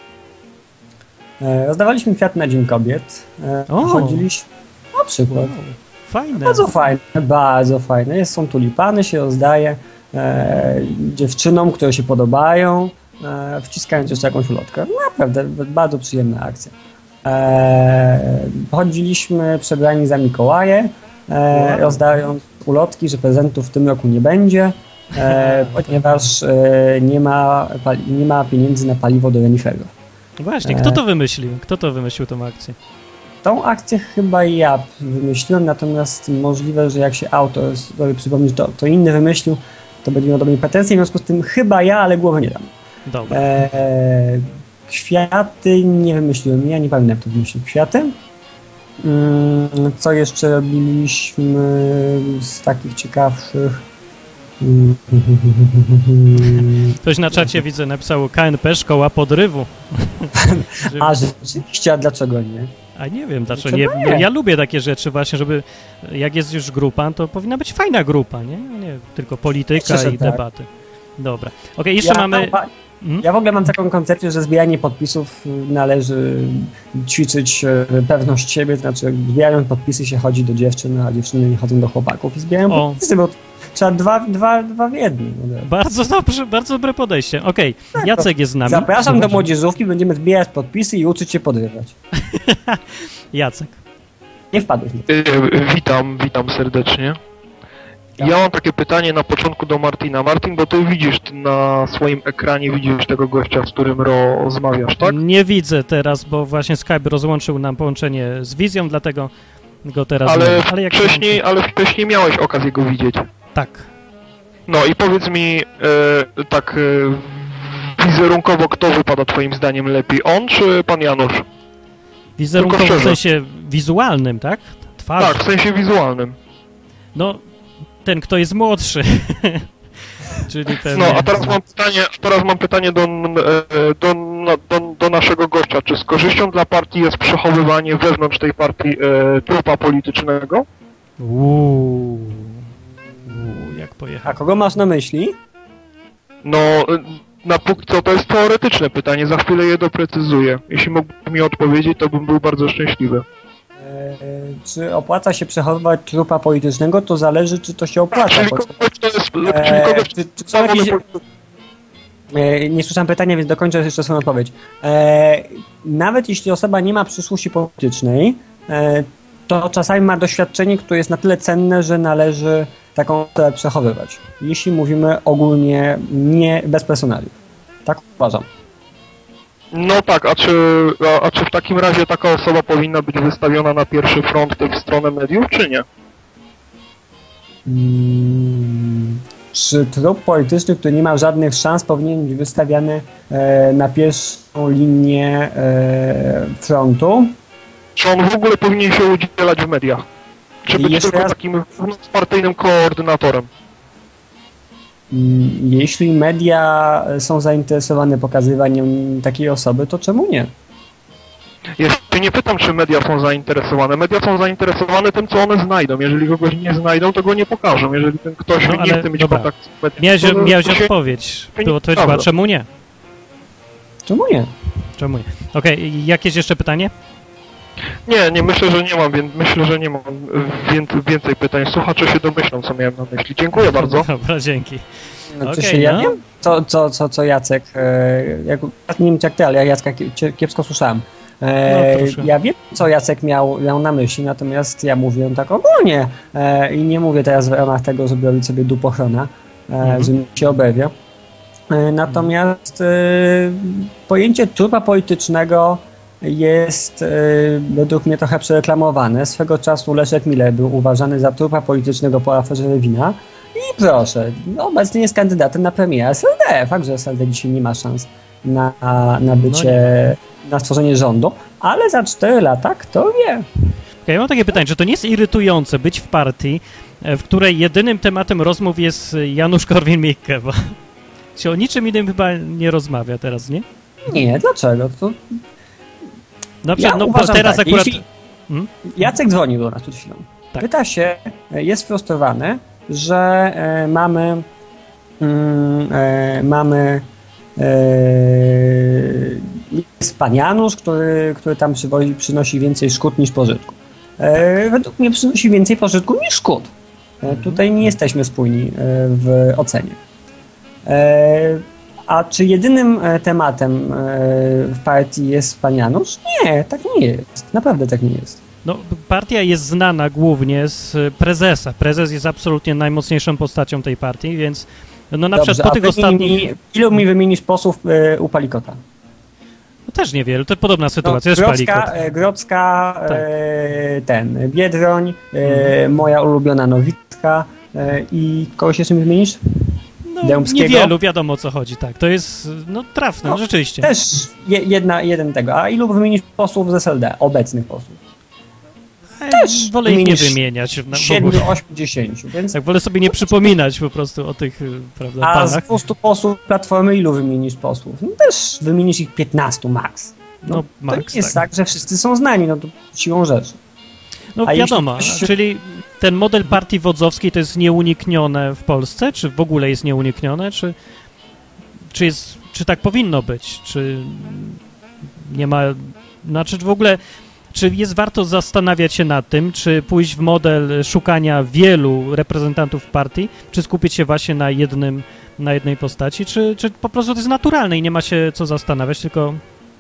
E, rozdawaliśmy kwiat na Dzień Kobiet. E, O! chodziliśmy na przykład. Wow, fajne. Bardzo fajne, bardzo fajne. Jest, są tulipany, się rozdaje e, dziewczynom, które się podobają, e, wciskając jeszcze jakąś ulotkę. Naprawdę bardzo przyjemna akcja. E, chodziliśmy przebrani za Mikołaje, e, Wow. rozdając ulotki, że prezentów w tym roku nie będzie, e, ponieważ e, nie ma, pali, nie ma pieniędzy na paliwo do reniferów. Właśnie, kto to wymyślił? Kto to wymyślił tą akcję? Tą akcję chyba ja wymyśliłem, natomiast możliwe, że jak się autor sobie przypomni, że to, to inny wymyślił, to będzie miał do mnie pretensje, w związku z tym chyba ja, ale głowy nie dam. Dobra. E, kwiaty nie wymyśliłem, ja nie pamiętam, jak to wymyślił kwiaty. Mm, co jeszcze robiliśmy z takich ciekawszych? Mm, Ktoś na czacie widzę napisał K N P Szkoła Podrywu. A rzeczywiście, a dlaczego nie? A nie wiem dlaczego. Dlaczego Nie, nie? ja, ja lubię takie rzeczy właśnie, żeby jak jest już grupa, to powinna być fajna grupa, nie? Nie tylko polityka Myślę, że i tak. debaty. Dobra. Okej, jeszcze Ja, mamy... Mhm. Ja w ogóle mam taką koncepcję, że zbieranie podpisów należy ćwiczyć pewność siebie, to znaczy zbierając podpisy się chodzi do dziewczyn, a dziewczyny nie chodzą do chłopaków i zbierają O. podpisy, bo trzeba dwa, dwa, dwa w jednym. Bardzo dobrze, bardzo dobre podejście. Okej, Tak, Jacek jest z nami. Zapraszam do młodzieżówki, będziemy zbierać podpisy i uczyć się podrywać. Jacek. Nie wpadłeś. Y, Witam, witam serdecznie. Ja mam takie pytanie na początku do Martina. Martin, bo ty widzisz ty na swoim ekranie, widzisz tego gościa, z którym rozmawiasz, tak? Nie widzę teraz, bo właśnie Skype rozłączył nam połączenie z wizją, dlatego go teraz Ale, nie ma. Ale jak wcześniej, ale wcześniej miałeś okazję go widzieć. Tak. No i powiedz mi e, tak e, wizerunkowo, kto wypada twoim zdaniem lepiej? On czy pan Janusz? Wizerunkowo w szczerze. sensie wizualnym, tak? Twarz. Tak, w sensie wizualnym. No, ten, kto jest młodszy. Czyli pewnie... No, a teraz mam pytanie, teraz mam pytanie do, e, do, do, do naszego gościa. Czy z korzyścią dla partii jest przechowywanie wewnątrz tej partii e, trupa politycznego? Uuu. Uuu, jak A pojechał. kogo masz na myśli? No, e, na póki co to jest teoretyczne pytanie, za chwilę je doprecyzuję. Jeśli mógłby mi odpowiedzieć, to bym był bardzo szczęśliwy. E, czy opłaca się przechowywać trupa politycznego? To zależy, czy to się opłaca. Czyli bo- kogoś to jest... czyli E, kogoś, czy, czy są jakieś... E, nie słyszałem pytania, więc dokończę jeszcze swoją odpowiedź. E, nawet jeśli osoba nie ma przyszłości politycznej, e, to czasami ma doświadczenie, które jest na tyle cenne, że należy taką osobę przechowywać. Jeśli mówimy ogólnie nie bez personaliów. Tak uważam. No tak, a czy, a, a czy w takim razie taka osoba powinna być wystawiona na pierwszy front w stronę mediów, czy nie? Hmm, czy trup polityczny, który nie ma żadnych szans, powinien być wystawiany e, na pierwszą linię e, frontu? Czy on w ogóle powinien się udzielać w mediach? Czy być Jeszcze tylko raz- takim partyjnym koordynatorem? Mm, Jeśli media są zainteresowane pokazywaniem takiej osoby, to czemu nie? Ja się nie pytam, czy media są zainteresowane. Media są zainteresowane tym, co one znajdą. Jeżeli kogoś nie znajdą, to go nie pokażą. Jeżeli ten ktoś No, nie ale chce mieć dobra. kontaktu z mediami, Miałeś, to, miałeś to się... odpowiedź. nie- To odpowiedź była, Dobra. czemu nie? Czemu nie? Czemu nie? Okej, jakieś jeszcze pytanie? Nie, nie, myślę, że nie mam, więc myślę, że nie mam y, więcej, więcej pytań. Słuchacze się domyślą, co miałem na myśli. Dziękuję bardzo. Dobra, dzięki. Znaczy Okej, się, ja no. wiem, co, co, co, co Jacek, e, jak, nie wiem jak ty, ale ja Jacka kie- kiepsko słyszałem. E, No, proszę. ja wiem, co Jacek miał, miał na myśli, natomiast ja mówię tak ogólnie e, i nie mówię teraz w ramach tego, żeby robić sobie dupochrona, e, Mhm. że mi się obewia. E, natomiast e, pojęcie trupa politycznego jest e, według mnie trochę przereklamowane. Swego czasu Leszek Miller był uważany za trupa politycznego po aferze Lewina. I proszę, no obecnie jest kandydatem na premiera S L D. Fakt, że S L D dzisiaj nie ma szans na, na bycie, na stworzenie rządu, ale za cztery lata kto wie. Okej, ja mam takie pytanie, czy to nie jest irytujące być w partii, e, w której jedynym tematem rozmów jest Janusz Korwin-Mikke, bo się o niczym innym chyba nie rozmawia teraz, nie? Nie, dlaczego? To Na przykład, Ja no bo uważam teraz tak, akurat... jeśli- Hmm? Jacek dzwonił do nas przed chwilą. Tak. Pyta się, jest frustrowany, że e, mamy mm, e, mamy e, jest pan Janusz, który, który tam przywozi, przynosi więcej szkód niż pożytku. E, według mnie przynosi więcej pożytku niż szkód. E, tutaj nie jesteśmy spójni e, w ocenie. E, a czy jedynym e, tematem e, w partii jest pan Janusz? Nie, tak nie jest. Naprawdę tak nie jest. No, partia jest znana głównie z prezesa. Prezes jest absolutnie najmocniejszą postacią tej partii, więc no na przykład po a tych wymień ostatnich... Mi, ilu mi wymienisz posłów e, u Palikota? No, też niewiele, to podobna sytuacja, No, też Grodzka, Palikot. e, Grodzka Tak. e, ten, Biedroń, e, moja ulubiona Nowicka e, i kogoś jeszcze mi wymienisz? No, Dębskiego? niewielu, wiadomo o co chodzi, tak. To jest, no trafne, No, rzeczywiście. Też je, jedna, jeden tego. A ilu wymienisz posłów z S L D? Obecnych posłów? E, też wolę ich nie wymienisz wymieniać. Na, w siedmiu, ogóle. ośmiu, dziesięciu, więc... Tak, wolę sobie nie przypominać po prostu o tych, y, prawda, A z panach. dwustu posłów Platformy ilu wymienisz posłów? No też wymienisz ich piętnastu max. No, to max, nie jest tak. tak, że wszyscy są znani, no to siłą rzeczy. No A jeśli wiadomo, ktoś- czyli ten model partii wodzowskiej to jest nieuniknione w Polsce, czy w ogóle jest nieuniknione, czy, czy, jest, czy tak powinno być, czy nie ma, znaczy w ogóle, czy jest warto zastanawiać się nad tym, czy pójść w model szukania wielu reprezentantów partii, czy skupić się właśnie na jednym, na jednej postaci, czy, czy po prostu to jest naturalne i nie ma się co zastanawiać, tylko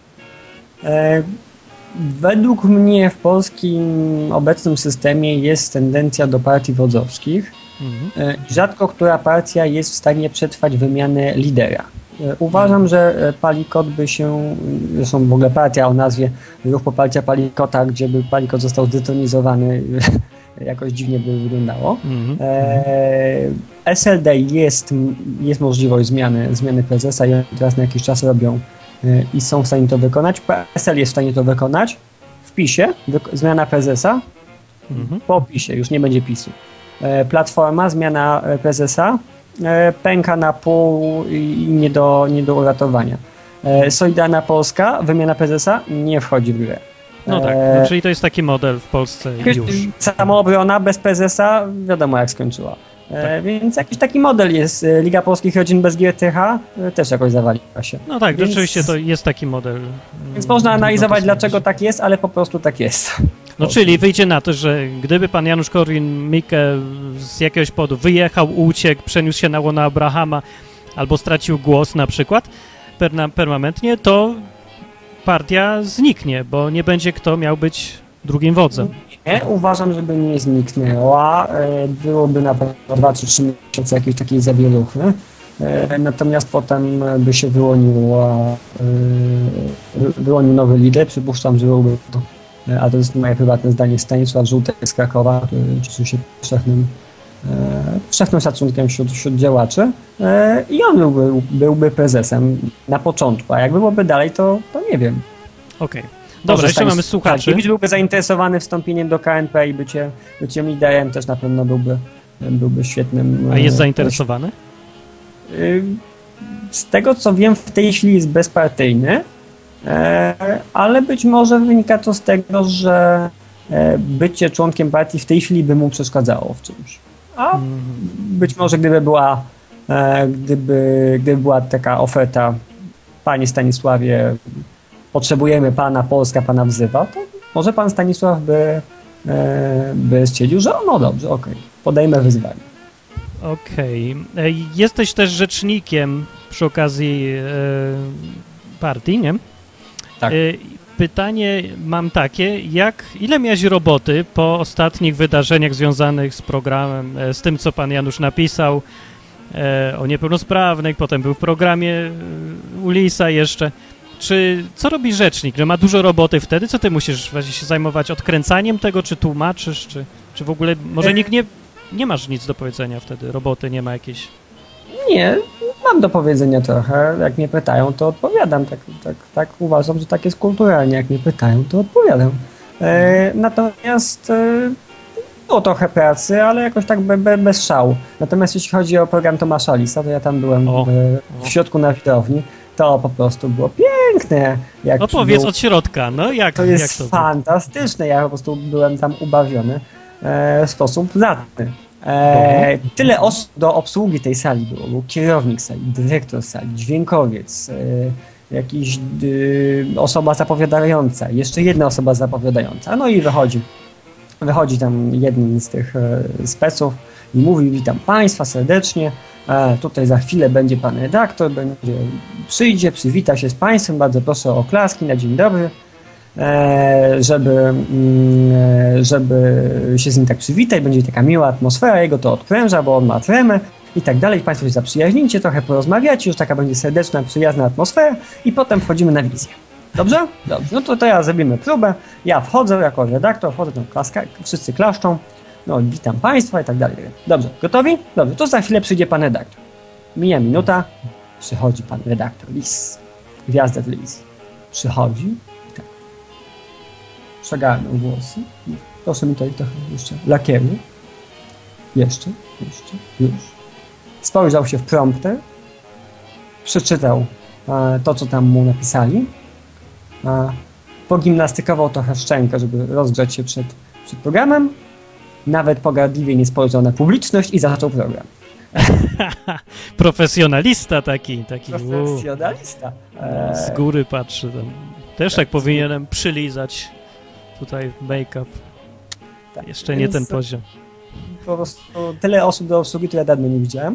E, według mnie w polskim obecnym systemie jest tendencja do partii wodzowskich. mhm. E, rzadko która partia jest w stanie przetrwać wymianę lidera. E, uważam, że e, Palikot by się, zresztą w ogóle partia o nazwie Ruch Poparcia Palikota, gdzie by Palikot został zdetronizowany, jakoś dziwnie by wyglądało. Mhm. E, S L D jest, jest możliwość zmiany, zmiany prezesa i oni teraz na jakiś czas robią e, i są w stanie to wykonać. P S L jest w stanie to wykonać. W PiSie wyk- zmiana prezesa, Mhm. po PiSie już nie będzie PiSu. E, Platforma, zmiana e, prezesa, e, pęka na pół i i nie do, nie do uratowania. E, Solidarna Polska, wymiana prezesa nie wchodzi w grę. No tak, E, no, czyli to jest taki model w Polsce już. Samoobrona bez prezesa, wiadomo jak skończyła. E, więc jakiś taki model jest. E, Liga Polskich Rodzin bez G T H e, też jakoś zawaliła się. No tak, Więc- rzeczywiście to jest taki model. Więc można Mm, analizować, trudno to dlaczego tak jest, ale po prostu tak jest. No czyli wyjdzie na to, że gdyby pan Janusz Korwin-Mikke z jakiegoś powodu wyjechał, uciekł, przeniósł się na łono Abrahama albo stracił głos na przykład perna- permanentnie, to partia zniknie, bo nie będzie kto miał być drugim wodzem. Nie, uważam, żeby nie zniknęła. E, byłoby na pewno dwa czy trzy miesiące jakiejś takiej zawieruchy. E, natomiast potem by się wyłoniła, e, wyłonił nowy lider. Przypuszczam, że byłby to, a to jest moje prywatne zdanie, Stanisław Żółtek z Krakowa, który cieszył się powszechnym, e, powszechnym szacunkiem wśród, wśród działaczy. E, I on byłby, byłby prezesem na początku, a jak byłoby dalej, to, to nie wiem. Okej. Okay. Dobra, jeszcze mamy słuchaczy. Stanisławicz byłby zainteresowany wstąpieniem do K N P i bycie, byciem liderem też na pewno byłby, byłby świetnym. A jest zainteresowany? Z tego co wiem, w tej chwili jest bezpartyjny, ale być może wynika to z tego, że bycie członkiem partii w tej chwili by mu przeszkadzało w czymś. A być może gdyby była, gdyby, gdyby była taka oferta, panie Stanisławie, potrzebujemy pana, Polska pana wzywa, to może pan Stanisław by, by stwierdził, że no dobrze, okej, okay, podejmę wyzwanie. Okej. Okay. Jesteś też rzecznikiem przy okazji e, partii, nie? Tak. E, pytanie mam takie, jak, ile miałeś roboty po ostatnich wydarzeniach związanych z programem, e, z tym, co pan Janusz napisał e, o niepełnosprawnych, potem był w programie e, Ulisa jeszcze. Czy, co robi rzecznik? Że ma dużo roboty wtedy? Co ty musisz właśnie się zajmować odkręcaniem tego, czy tłumaczysz, czy, czy w ogóle, może nikt nie, nie masz nic do powiedzenia wtedy, roboty nie ma jakiejś? Nie, mam do powiedzenia trochę, jak mnie pytają, to odpowiadam, tak, tak, tak uważam, że tak jest kulturalnie, jak mnie pytają, to odpowiadam. E, natomiast e, było trochę pracy, ale jakoś tak be, be, bez szału. Natomiast jeśli chodzi o program Tomasza Lisa, to ja tam byłem o, w, w środku na widowni. To po prostu było piękne. Jak Opowiedz był, od środka, no jak to jest jak to fantastyczne. Ja po prostu byłem tam ubawiony e, w sposób zacny. E, tyle osób do obsługi tej sali było. Był kierownik sali, dyrektor sali, dźwiękowiec, e, jakiś e, osoba zapowiadająca, jeszcze jedna osoba zapowiadająca. No i wychodzi, wychodzi tam jeden z tych e, speców i mówi: witam państwa serdecznie. E, tutaj za chwilę będzie pan redaktor, będzie, przyjdzie, przywita się z państwem, bardzo proszę o oklaski na dzień dobry, e, żeby, mm, żeby się z nim tak przywitać, będzie taka miła atmosfera, jego to odpręża, bo on ma tremę i tak dalej, państwo się zaprzyjaźnicie, trochę porozmawiacie, już taka będzie serdeczna, przyjazna atmosfera i potem wchodzimy na wizję. Dobrze? Dobrze. No to teraz zrobimy próbę, ja wchodzę jako redaktor, wchodzę tam klaska, wszyscy klaszczą. No, witam państwa i tak dalej. Dobrze, gotowi? Dobrze, to za chwilę przyjdzie pan redaktor. Mija minuta, przychodzi pan redaktor Lis, gwiazda telewizji. Przychodzi i tak. Przegarnął włosy. Proszę mi tutaj trochę jeszcze lakieru. Jeszcze, jeszcze, już. Spojrzał się w prompter. Przeczytał e, to, co tam mu napisali. E, pogimnastykował trochę szczękę, żeby rozgrzać się przed, przed programem. Nawet pogardliwie nie spojrzał na publiczność i zaczął program. Profesjonalista taki. taki Profesjonalista. Eee, z góry patrzy tam. Też tak, tak powinienem przylizać tutaj make-up. Tak, jeszcze nie ten poziom. Po prostu tyle osób do obsługi to ja dawno nie widziałem.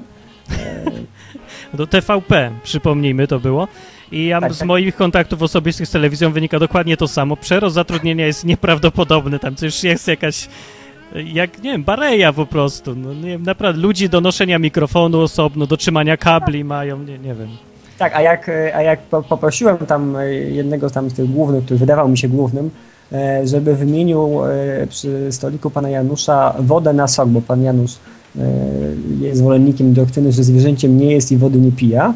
Do T V P, przypomnijmy, to było. I ja tak, z tak. moich kontaktów osobistych z telewizją wynika dokładnie to samo. Przerost zatrudnienia jest nieprawdopodobny. Tam coś jest jakaś... Jak, nie wiem, bareja po prostu. No, nie wiem, naprawdę ludzi do noszenia mikrofonu osobno, do trzymania kabli mają, nie, nie wiem. Tak, a jak, a jak poprosiłem tam jednego tam z tych głównych, który wydawał mi się głównym, żeby wymienił przy stoliku pana Janusza wodę na sok, bo pan Janusz jest zwolennikiem doktryny, że zwierzęciem nie jest i wody nie pija.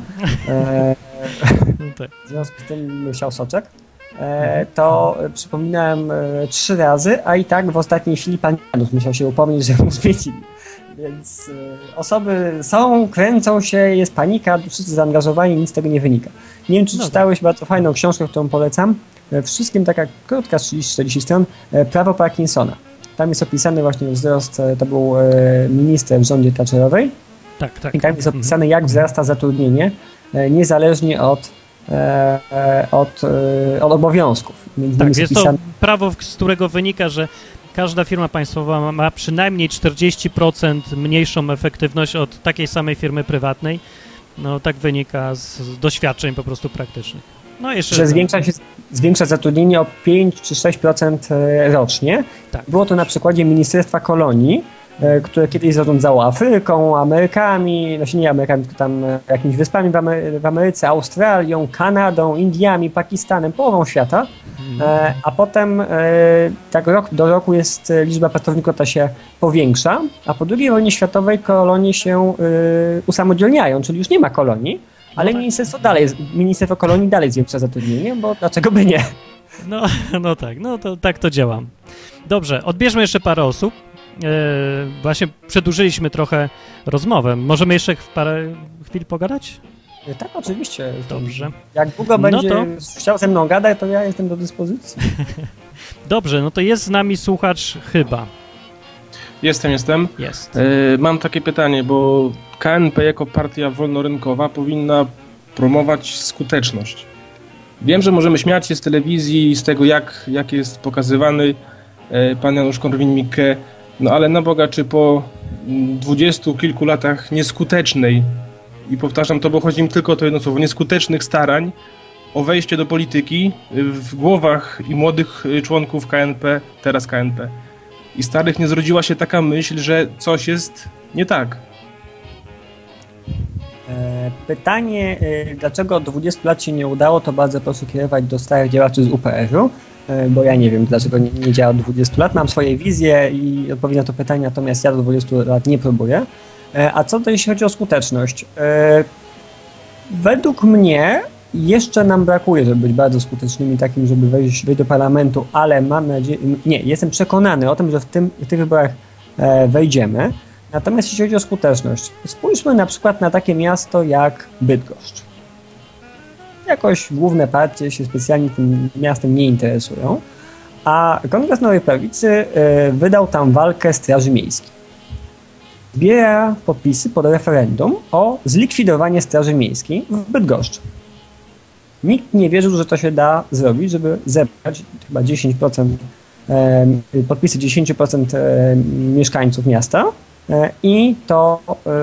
W związku z tym chciał soczek. To przypominałem trzy razy, a i tak w ostatniej chwili pan Janusz musiał się upomnieć, że mu zmiecili. Więc osoby są, kręcą się, jest panika, wszyscy zaangażowani, nic z tego nie wynika. Nie wiem, czy no czytałeś tak. bardzo fajną książkę, którą polecam. Wszystkim taka krótka, trzydzieści czterdzieści stron, Prawo Parkinsona. Tam jest opisany właśnie wzrost, to był minister w rządzie Thatcherowej. Tak, tak. I tam jest opisane, jak wzrasta zatrudnienie, niezależnie od Od, od obowiązków. Między tak, jest, jest opisane... to prawo, z którego wynika, że każda firma państwowa ma, ma przynajmniej czterdzieści procent mniejszą efektywność od takiej samej firmy prywatnej. No tak wynika z, z doświadczeń po prostu praktycznych. No jeszcze że zwiększa się zwiększa zatrudnienie o pięć czy sześć procent rocznie. Tak. Było to na przykładzie Ministerstwa Kolonii, e, które kiedyś zarządzało Afryką, Amerykami, znaczy nie Amerykami, tylko tam e, jakimiś wyspami w, Amery- w Ameryce, Australią, Kanadą, Indiami, Pakistanem, połową świata, e, a potem e, tak rok do roku jest e, liczba pracowników ta się powiększa, a po drugiej wojnie światowej kolonie się e, usamodzielniają, czyli już nie ma kolonii, ale ministerstwo dalej, ministerstwo kolonii dalej zwiększa zatrudnienie, bo dlaczego by nie? No, no tak, no to tak to działa. Dobrze, odbierzmy jeszcze parę osób. E, właśnie przedłużyliśmy trochę rozmowę. Możemy jeszcze w parę chwil pogadać? Tak, oczywiście. Dobrze. Jak długo będzie to... chciał ze mną gadać, to ja jestem do dyspozycji. Dobrze, no to jest z nami słuchacz chyba. Jestem, jestem. Jest. E, mam takie pytanie, bo K N P jako partia wolnorynkowa powinna promować skuteczność. Wiem, że możemy śmiać się z telewizji, z tego jak, jak jest pokazywany e, pan Janusz Korwin-Mikke, no ale na Boga, czy po dwudziestu kilku latach nieskutecznej, i powtarzam to, bo chodzi mi tylko o to jedno słowo, nieskutecznych starań o wejście do polityki w głowach i młodych członków K N P, teraz K N P, i starych, nie zrodziła się taka myśl, że coś jest nie tak. Pytanie, dlaczego od dwudziestu lat się nie udało, to bardzo proszę kierować do starych działaczy z U P R-u, bo ja nie wiem, dlaczego nie, nie działa od dwudziestu lat. Mam swoje wizje i odpowiedź na to pytanie, natomiast ja do dwudziestu lat nie próbuję. A co to jeśli chodzi o skuteczność? Według mnie jeszcze nam brakuje, żeby być bardzo skutecznymi, takim, żeby wejść, wejść do parlamentu, ale mam nadzieję, nie, jestem przekonany o tym, że w, tym, w tych wyborach wejdziemy. Natomiast jeśli chodzi o skuteczność, spójrzmy na przykład na takie miasto jak Bydgoszcz. Jakoś główne partie się specjalnie tym miastem nie interesują, a Kongres Nowej Prawicy wydał tam walkę Straży Miejskiej. Zbiera podpisy pod referendum o zlikwidowanie Straży Miejskiej w Bydgoszczy. Nikt nie wierzył, że to się da zrobić, żeby zebrać chyba dziesięć procent podpisy dziesięć procent mieszkańców miasta i to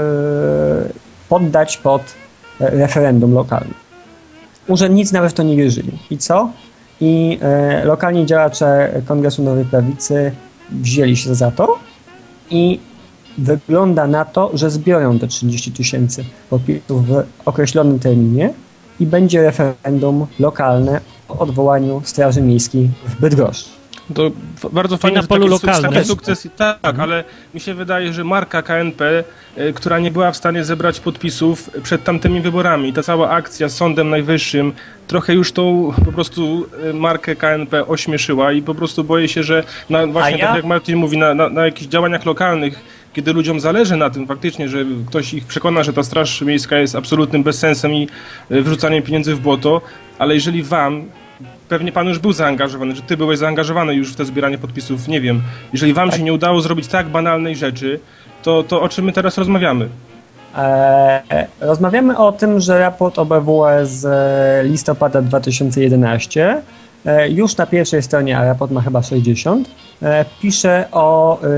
poddać pod referendum lokalne. Urzędnicy nawet w to nie wierzyli. I co? I lokalni działacze Kongresu Nowej Prawicy wzięli się za to i wygląda na to, że zbiorą te trzydzieści tysięcy podpisów w określonym terminie i będzie referendum lokalne o odwołaniu Straży Miejskiej w Bydgoszczy. To bardzo fajnie, na że polu taki lokalnym. Taki sukces, tak, mhm. ale mi się wydaje, że marka K N P, y, która nie była w stanie zebrać podpisów przed tamtymi wyborami, i ta cała akcja z Sądem Najwyższym trochę już tą po prostu markę K N P ośmieszyła i po prostu boję się, że na, właśnie ja? tak jak Martin mówi, na, na, na jakichś działaniach lokalnych, kiedy ludziom zależy na tym faktycznie, że ktoś ich przekona, że ta Straż Miejska jest absolutnym bezsensem i wrzucaniem pieniędzy w błoto, ale jeżeli wam, pewnie pan już był zaangażowany, że ty byłeś zaangażowany już w to zbieranie podpisów, nie wiem, jeżeli wam się nie udało zrobić tak banalnej rzeczy, to, to o czym my teraz rozmawiamy? Eee, rozmawiamy o tym, że raport O B W E z listopada dwa tysiące jedenastego e, już na pierwszej stronie, a raport ma chyba sześćdziesiąt, e, pisze o e,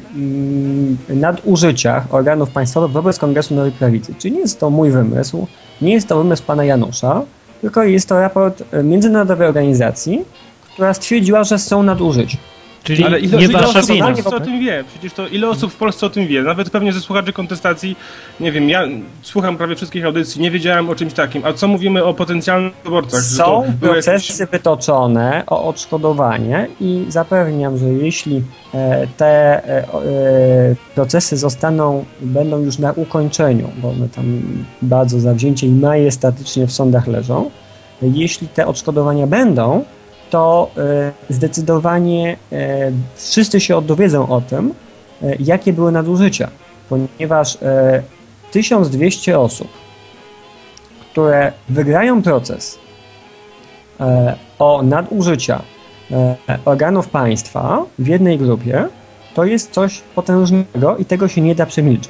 m, nadużyciach organów państwowych wobec Kongresu Nowej Prawicy. Czyli nie jest to mój wymysł, nie jest to wymysł pana Janusza, tylko jest to raport międzynarodowej organizacji, która stwierdziła, że są nadużycia. Czyli ale ile, nie ile wasza osób w wina. Polsce o tym wie? Przecież to ile osób w Polsce o tym wie? Nawet pewnie ze słuchaczy kontestacji, nie wiem, ja słucham prawie wszystkich audycji, nie wiedziałem o czymś takim. A co mówimy o potencjalnych wyborcach? Są że to procesy jakieś... wytoczone o odszkodowanie i zapewniam, że jeśli e, te e, e, procesy zostaną, będą już na ukończeniu, bo one tam bardzo zawzięcie i majestatycznie w sądach leżą, jeśli te odszkodowania będą, to e, zdecydowanie e, wszyscy się dowiedzą o tym, e, jakie były nadużycia, ponieważ e, tysiąc dwieście osób, które wygrają proces e, o nadużycia e, organów państwa w jednej grupie, to jest coś potężnego i tego się nie da przemilczyć.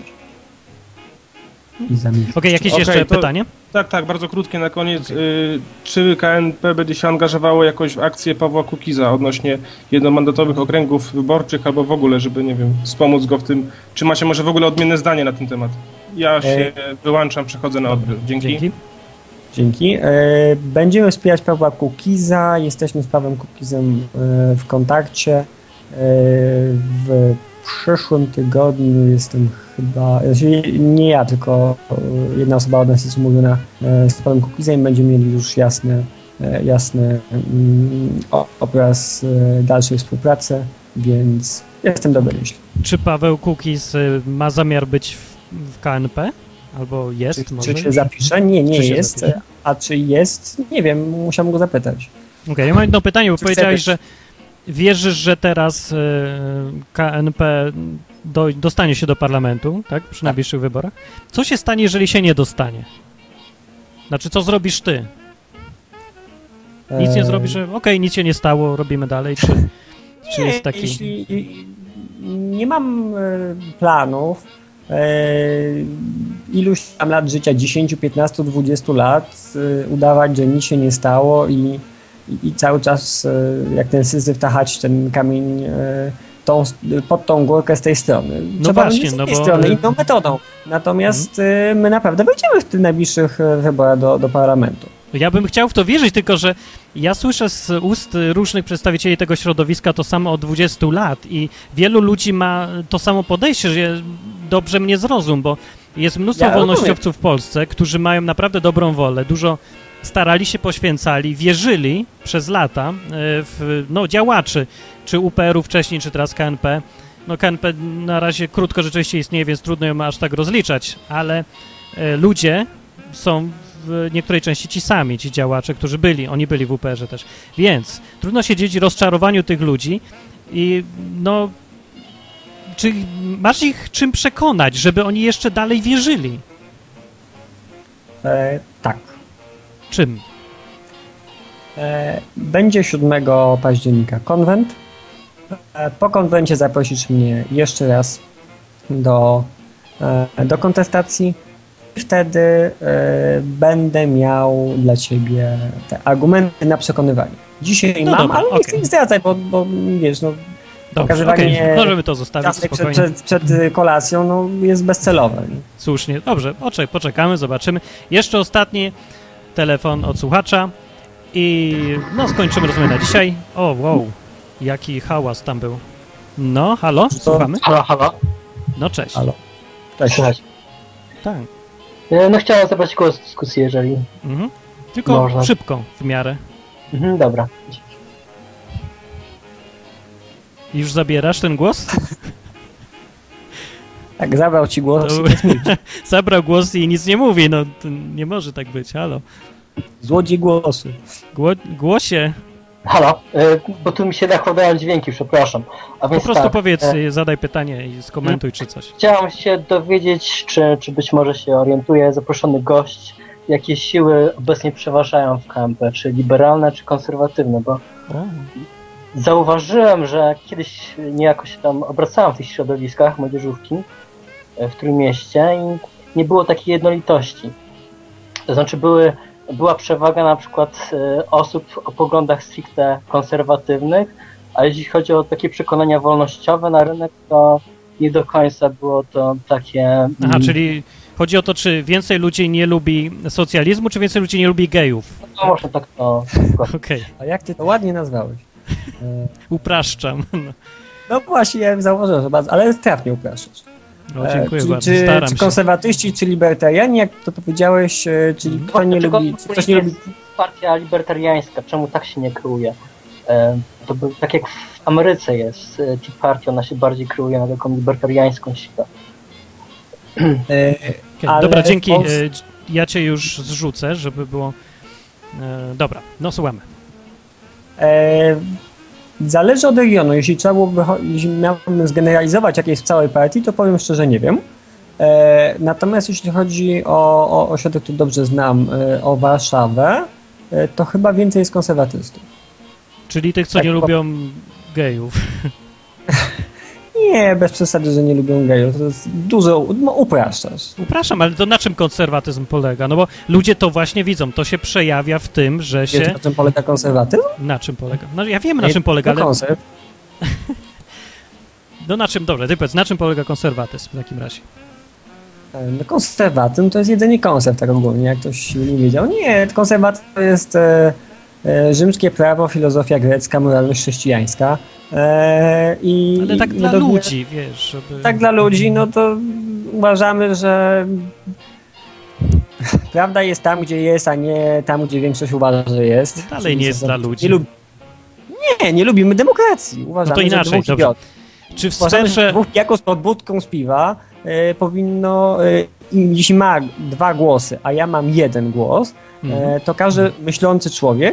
I zamilczyć. Okej, okay, jakieś okay, jeszcze to... pytanie? Tak, tak, bardzo krótkie na koniec. Okay. Y, czy K N P będzie się angażowało jakoś w akcję Pawła Kukiza odnośnie jednomandatowych okręgów wyborczych albo w ogóle, żeby, nie wiem, wspomóc go w tym? Czy macie może w ogóle odmienne zdanie na ten temat? Ja się e... wyłączam, przechodzę na odbiór. Dzięki. Dzięki. Dzięki. E, będziemy wspierać Pawła Kukiza, jesteśmy z Pawłem Kukizem e, w kontakcie. E, w przyszłym tygodniu jestem chyba, znaczy nie ja, tylko jedna osoba od nas jest umówiona z panem Kukizem, będziemy mieli już jasny, jasny obraz dalszej współpracy, więc jestem dobry myśli. Czy Paweł Kukiz ma zamiar być w, w K N P? Albo jest? Czy, może? czy się zapisze? Nie, nie Czy jest. zapisze? A czy jest? Nie wiem, musiałem go zapytać. Okej, okay, ja mam jedno pytanie, bo Czy powiedziałeś, chcesz? że wierzysz, że teraz y, K N P do, dostanie się do parlamentu, tak? Przy Tak. najbliższych wyborach. Co się stanie, jeżeli się nie dostanie? Znaczy, co zrobisz ty? Nic nie Eee, zrobisz, że okej, okay, nic się nie stało, robimy dalej, czy, czy nie, jest taki... jeśli, nie mam e, planów e, iluś tam lat życia, dziesięć, piętnaście, dwadzieścia lat, e, udawać, że nic się nie stało i, i, i cały czas e, jak ten syzyf tachać ten kamień e, tą, pod tą górkę z tej strony. No Trzeba właśnie, będzie z no tej bo- strony inną metodą. Natomiast e, my naprawdę wejdziemy w tych najbliższych e, wyborach do, do parlamentu. Ja bym chciał w to wierzyć, tylko że ja słyszę z ust różnych przedstawicieli tego środowiska to samo od dwudziestu lat i wielu ludzi ma to samo podejście, że dobrze mnie zrozum, bo jest mnóstwo Ja wolnościowców w Polsce, którzy mają naprawdę dobrą wolę, dużo starali się, poświęcali, wierzyli przez lata w no, działaczy, czy U P R u wcześniej, czy teraz K N P. No K N P na razie krótko rzeczywiście istnieje, więc trudno ją aż tak rozliczać, ale e, ludzie są w niektórej części ci sami, ci działacze, którzy byli, oni byli w U P R ze też. Więc trudno się dzielić rozczarowaniu tych ludzi i no, czy masz ich czym przekonać, żeby oni jeszcze dalej wierzyli? E, tak. Czym? E, Będzie siódmego października konwent. E, Po konwencie zaprosisz mnie jeszcze raz do, e, do kontestacji. I wtedy e, będę miał dla ciebie te argumenty na przekonywanie. Dzisiaj No mam, dobra, ale nie okej. chcę ich zdradzać, bo, bo wiesz, no, Dobrze, pokazywanie okej, możemy to zostawić ciastek przed, spokojnie. przed, przed kolacją no, jest bezcelowe. nie? Słusznie, dobrze, oczek, poczekamy, zobaczymy. Jeszcze ostatni telefon od słuchacza i no skończymy rozmowę na dzisiaj. O, wow, jaki hałas tam był. No, halo, słuchamy? Halo, halo. No, cześć. Halo. Cześć. Słuchaj. Tak, E, No chciałem zabrać głos w dyskusji, jeżeli... mhm. Tylko Można. szybko, w miarę. Mhm, dobra. I już zabierasz ten głos? Tak, zabrał ci głos. To... Zabrał głos i nic nie mówi, no to nie może tak być, halo. Złodziej głosu. Gło... Głosie, Halo, e, bo tu mi się nakładają dźwięki, przepraszam. A po więc prostu tak, powiedz, e, zadaj pytanie i skomentuj czy coś. Chciałem się dowiedzieć, czy, czy być może się orientuje zaproszony gość, jakie siły obecnie przeważają w K N P, czy liberalne, czy konserwatywne, bo O. zauważyłem, że kiedyś niejako się tam obracałem w tych środowiskach młodzieżówki e, w Trójmieście i nie było takiej jednolitości. To znaczy były, była przewaga na przykład e, osób o poglądach stricte konserwatywnych, a jeśli chodzi o takie przekonania wolnościowe na rynek, to nie do końca było to takie... Aha, mm, czyli chodzi o to, czy więcej ludzi nie lubi socjalizmu, czy więcej ludzi nie lubi gejów? No, można tak to... Okej, A jak ty to ładnie nazwałeś? E, upraszczam. No, No właśnie, ja zauważyłem, że bardzo, ale trafnie upraszasz. no dziękuję E, czy, bardzo, czy, staram czy się. konserwatyści, czy libertarianie, jak to powiedziałeś, e, czyli Mhm. kto nie Dlaczego lubi, czy ktoś nie lubi... partia libertariańska, czemu tak się nie kreuje? E, to by, tak jak w Ameryce jest, e, Tea Party, ona się bardziej kreuje na taką libertariańską siłę. E, Okej, ale dobra, dzięki. w Pols- e, Ja cię już zrzucę, żeby było... E, dobra, no słuchamy. e, zależy od regionu. Jeśli trzeba byłoby, cho- jeśli miałbym zgeneralizować jakieś w całej partii, to powiem szczerze, nie wiem. E, natomiast jeśli chodzi o, o ośrodek, który dobrze znam, e, o Warszawę, e, to chyba więcej jest konserwatystów. Czyli tych, co Tak, nie bo- lubią gejów. Nie, bez przesady, że nie lubią gejów. To jest dużo, no, upraszczasz. Upraszam, ale to na czym konserwatyzm polega? No bo ludzie to właśnie widzą, to się przejawia w tym, że Wiesz, się... na czym polega konserwatyzm? Na czym polega? No ja wiem, na Nie, czym polega, to ale... konserw. No na czym, dobrze, ty powiedz, na czym polega konserwatyzm w takim razie? No, konserwatyzm to jest jedzenie konserw, tak ogólnie, jak ktoś nie wiedział. Nie, konserwatyzm to jest e, e, rzymskie prawo, filozofia grecka, moralność chrześcijańska. E, i, Ale tak i dla podobnie- ludzi, wiesz, żeby... Tak dla ludzi, no to uważamy, że prawda jest tam, gdzie jest, a nie tam, gdzie większość uważa, że jest. Dalej Czyli nie jest zasad- dla ludzi. Nie, lub... nie, nie lubimy demokracji. Uważamy, No to inaczej, że dwóch dobrze. idiotów. Czy w Uważamy, że sferze... dwóch jako z podbudką z piwa e, powinno, e, jeśli ma dwa głosy, a ja mam jeden głos, Mhm. e, to każdy myślący człowiek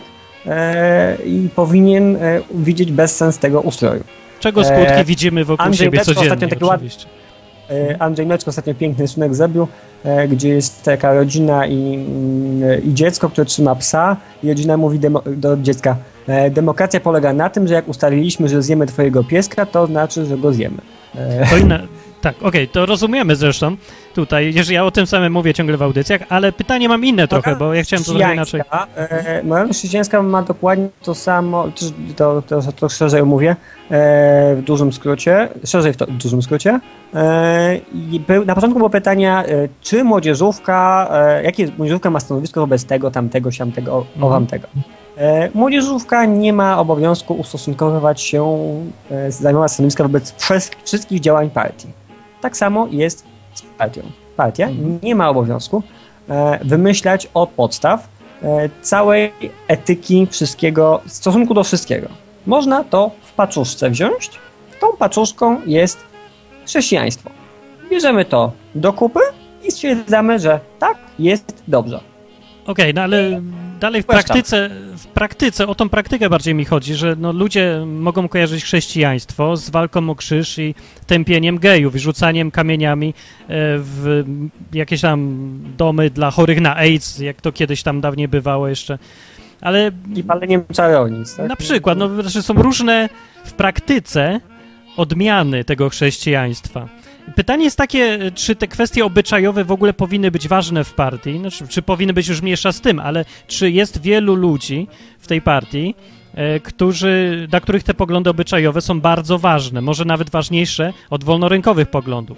e, i powinien e, widzieć bezsens tego ustroju. Czego skutki e, widzimy wokół Andrzej siebie Beczko ostatnio codziennie, taki ład- oczywiście. E, Andrzej Mleczko ostatnio piękny rysunek zrobił, e, gdzie jest taka rodzina i, mm, i dziecko, które trzyma psa i rodzina mówi demo, do dziecka: e, demokracja polega na tym, że jak ustaliliśmy, że zjemy twojego pieska, to znaczy, że go zjemy. E, To inna... Tak, okej, to rozumiemy zresztą tutaj, jeżeli ja o tym samym mówię ciągle w audycjach, ale pytanie mam inne trochę, bo ja chciałem to trochę inaczej... E, moralność chrześcijańska ma dokładnie to samo, to, to, to, to szerzej omówię, e, w dużym skrócie, szerzej w, to, w dużym skrócie. E, i był, na początku było pytania, e, czy młodzieżówka, e, jakie młodzieżówka ma stanowisko wobec tego, tamtego, siamtego, o, Mhm. wamtego. E, młodzieżówka nie ma obowiązku ustosunkowywać się, e, zajmować stanowiska wobec przez, wszystkich działań partii. Tak samo jest z partią. Partia Mhm. nie ma obowiązku e, wymyślać od podstaw e, całej etyki wszystkiego, w stosunku do wszystkiego. Można to w paczuszce wziąć. Tą paczuszką jest chrześcijaństwo. Bierzemy to do kupy i stwierdzamy, że tak, jest dobrze. Okej, no ale dalej w Question. praktyce, w praktyce, o tą praktykę bardziej mi chodzi, że no ludzie mogą kojarzyć chrześcijaństwo z walką o krzyż i tępieniem gejów, i rzucaniem kamieniami e, w jakieś tam domy dla chorych na AIDS, jak to kiedyś tam dawniej bywało jeszcze. Ale I paleniem czarownic. Tak? na przykład, no znaczy są różne w praktyce odmiany tego chrześcijaństwa. Pytanie jest takie, czy te kwestie obyczajowe w ogóle powinny być ważne w partii, znaczy, czy powinny być już mniejsza z tym, ale czy jest wielu ludzi w tej partii, e, którzy, dla których te poglądy obyczajowe są bardzo ważne, może nawet ważniejsze od wolnorynkowych poglądów?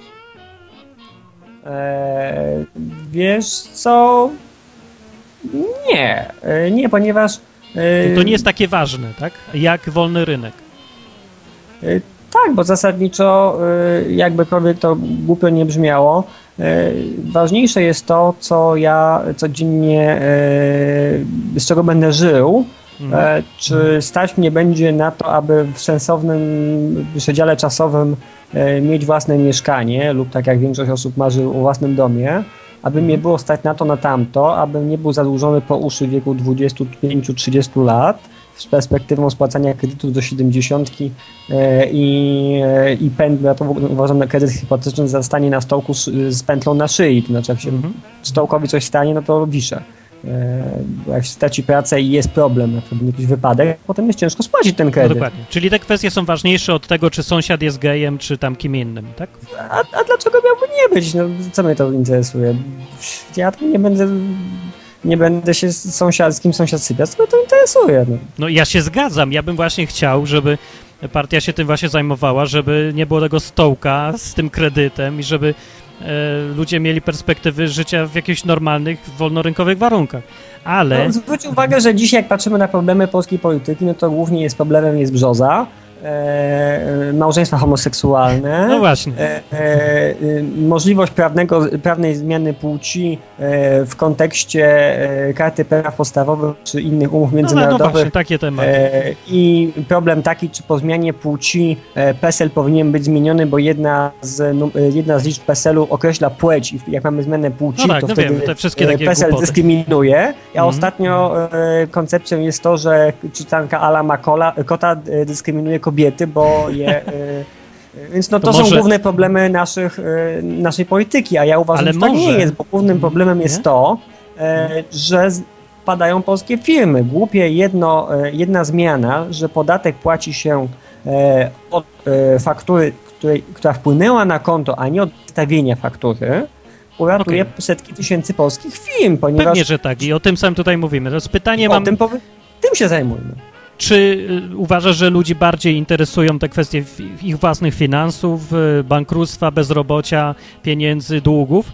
Eee, wiesz co? Nie. E, nie, ponieważ... e, To nie jest takie ważne, tak? Jak wolny rynek. e, tak, bo zasadniczo e, jakbykolwiek to głupio nie brzmiało, e, ważniejsze jest to, co ja codziennie, e, z czego będę żył, Mhm. e, czy stać mnie będzie na to, aby w sensownym przedziale czasowym e, mieć własne mieszkanie lub tak jak większość osób marzy o własnym domie, aby mnie było stać na to, na tamto, abym nie był zadłużony po uszy w wieku dwudziestu pięciu do trzydziestu lat z perspektywą spłacania kredytów do siedemdziesiątki e, i, e, i pędla, to w ogóle uważam, że kredyt hipoteczny zostanie na stołku z, z pętlą na szyi, to znaczy jak się Mhm. stołkowi coś stanie, no to wiszę. E, bo jak się straci pracę i jest problem, na przykład jakiś wypadek, potem jest ciężko spłacić ten No kredyt. dokładnie. Czyli te kwestie są ważniejsze od tego, czy sąsiad jest gejem, czy tam kim innym, tak? A, a dlaczego miałby nie być? No, co mnie to interesuje? Ja tu nie będę nie będę się z sąsiad, z kim sąsiad sypia, co mnie to interesuje? No. No ja się zgadzam, ja bym właśnie chciał, żeby partia się tym właśnie zajmowała, żeby nie było tego stołka z tym kredytem i żeby e, ludzie mieli perspektywy życia w jakichś normalnych, wolnorynkowych warunkach. Ale... No, zwróć uwagę, że dzisiaj jak patrzymy na problemy polskiej polityki, no to głównie jest problemem jest brzoza, e, małżeństwa homoseksualne, No właśnie. e, e, możliwość prawnego, prawnej zmiany płci e, w kontekście e, Karty Praw Podstawowych czy innych umów No, no, no międzynarodowych. właśnie, takie tematy. E, I problem taki, czy po zmianie płci e, PESEL powinien być zmieniony, bo jedna z, nu, e, jedna z liczb PESEL-u określa płeć i jak mamy zmianę płci, No tak, to no wtedy wiem, te wszystkie e, takie PESEL głupoty. dyskryminuje. A Mhm. ostatnio e, koncepcją jest to, że czytanka Ala Makola, kota e, dyskryminuje kobiety, bo je... E, Więc no to, To są może- główne problemy naszych, e, naszej polityki, a ja uważam, Ale że tak nie może- jest, bo głównym problemem jest Nie? to, e, że z- padają polskie firmy. Głupie jedno, e, jedna zmiana, że podatek płaci się e, od e, faktury, której, która wpłynęła na konto, a nie od wystawienia faktury, uratuje Okej. setki tysięcy polskich firm, ponieważ Pewnie, że tak i o tym samym tutaj mówimy. Teraz pytanie o mam, tym, powy- tym się zajmujmy. czy y, uważasz, że ludzi bardziej interesują te kwestie w- ich własnych finansów, y, bankructwa, bezrobocia, pieniędzy, długów,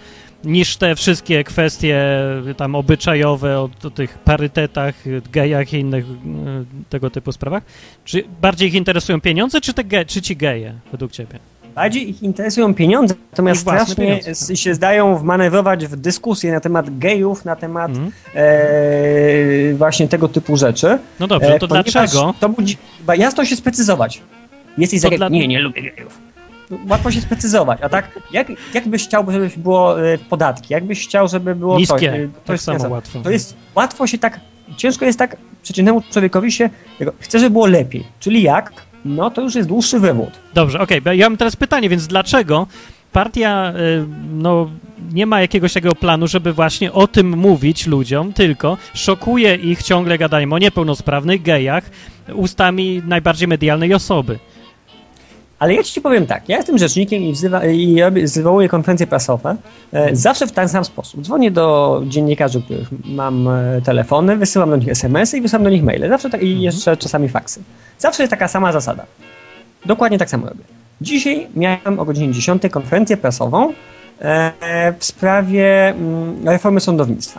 niż te wszystkie kwestie tam obyczajowe o, o tych parytetach, gejach i innych e, tego typu sprawach? Czy bardziej ich interesują pieniądze, czy, te ge, czy ci geje, według ciebie? Bardziej ich interesują pieniądze, natomiast Ich własne strasznie pieniądze. się zdają wmanewrować w dyskusję na temat gejów, na temat Mhm. e, właśnie tego typu rzeczy. No dobrze, E, to ponieważ dlaczego? To budzi, bo jasno się sprecyzować. Jesteś To za dla- Nie, nie lubię gejów. Łatwo się sprecyzować, a tak jak, jak byś chciał, żeby było e, podatki, jak byś chciał, żeby było Niskie, coś, e, tak coś samo nie- łatwo. To jest łatwo się tak, ciężko jest tak przeciętnemu człowiekowi się, tego, chce, żeby było lepiej. Czyli jak? No to już jest dłuższy wywód. Dobrze, okej, okay. Ja mam teraz pytanie, więc dlaczego partia y, no, nie ma jakiegoś takiego planu, żeby właśnie o tym mówić ludziom, tylko szokuje ich ciągle gadaniem o niepełnosprawnych gejach ustami najbardziej medialnej osoby. Ale ja ci powiem tak, ja jestem rzecznikiem i, wzywa, i robię- zwołuję konferencje prasowe e, zawsze w ten sam sposób. Dzwonię do dziennikarzy, których mam e, telefony, wysyłam do nich es em esy i wysyłam do nich maile. Zawsze tak, i jeszcze czasami faksy. Zawsze jest taka sama zasada. Dokładnie tak samo robię. Dzisiaj miałem o godzinie dziesiątej konferencję prasową e, w sprawie mm, reformy sądownictwa.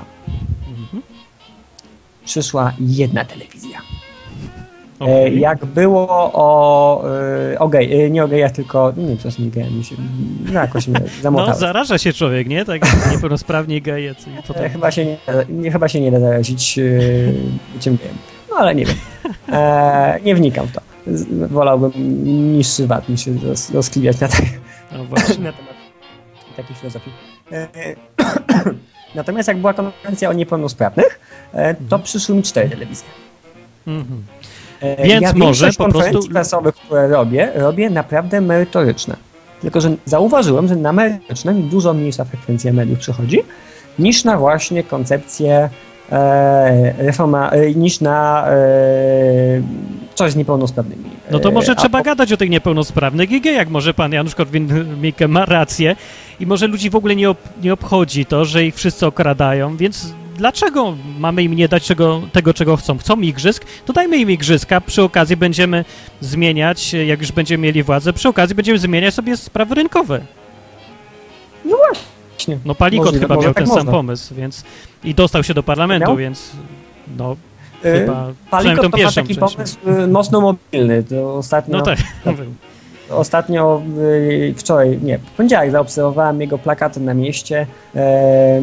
Przyszła jedna telewizja. E, Okej. Jak było o, e, o gej, e, nie o gejach, tylko, nie wiem, co z nimi gejami się, no jakoś mnie No, zamotało. zaraża się człowiek, nie? Tak niepełnosprawni geje. co- co to- E, chyba, się nie, nie, chyba się nie da zarazić e, byciem gejem. No ale nie wiem. E, nie wnikam w to. Z, wolałbym niższy wat niż się roz, rozkliwiać na, tak, No właśnie. na temat takiej filozofii. E, natomiast jak była konferencja o niepełnosprawnych, e, to przyszły mi cztery telewizje. Mhm. E, Więc ja może większość po prostu- konferencji prasowych, które robię, robię naprawdę merytoryczne. Tylko że zauważyłem, że na merytoryczne mi dużo mniejsza frekwencja mediów przychodzi, niż na właśnie koncepcję e, reforma, e, niż na e, coś z niepełnosprawnymi. No to może E, a trzeba po- gadać o tych niepełnosprawnych i gejach. Może pan Janusz Korwin-Mikke ma rację i może ludzi w ogóle nie, ob, nie obchodzi to, że ich wszyscy okradają, więc dlaczego mamy im nie dać czego, tego, czego chcą? Chcą igrzysk? To dajmy im igrzyska, przy okazji będziemy zmieniać, jak już będziemy mieli władzę, przy okazji będziemy zmieniać sobie sprawy rynkowe. No właśnie. No Palikot Możliwe, chyba może miał tak ten sam można. pomysł, więc i dostał się do parlamentu, Miał? więc no E, chyba przynajmniej Palikot tą to ma pierwszą taki część. pomysł e, mocno mobilny. To ostatnio, No tak. ostatnio e, wczoraj, nie, w poniedziałek zaobserwowałem jego plakaty na mieście, e,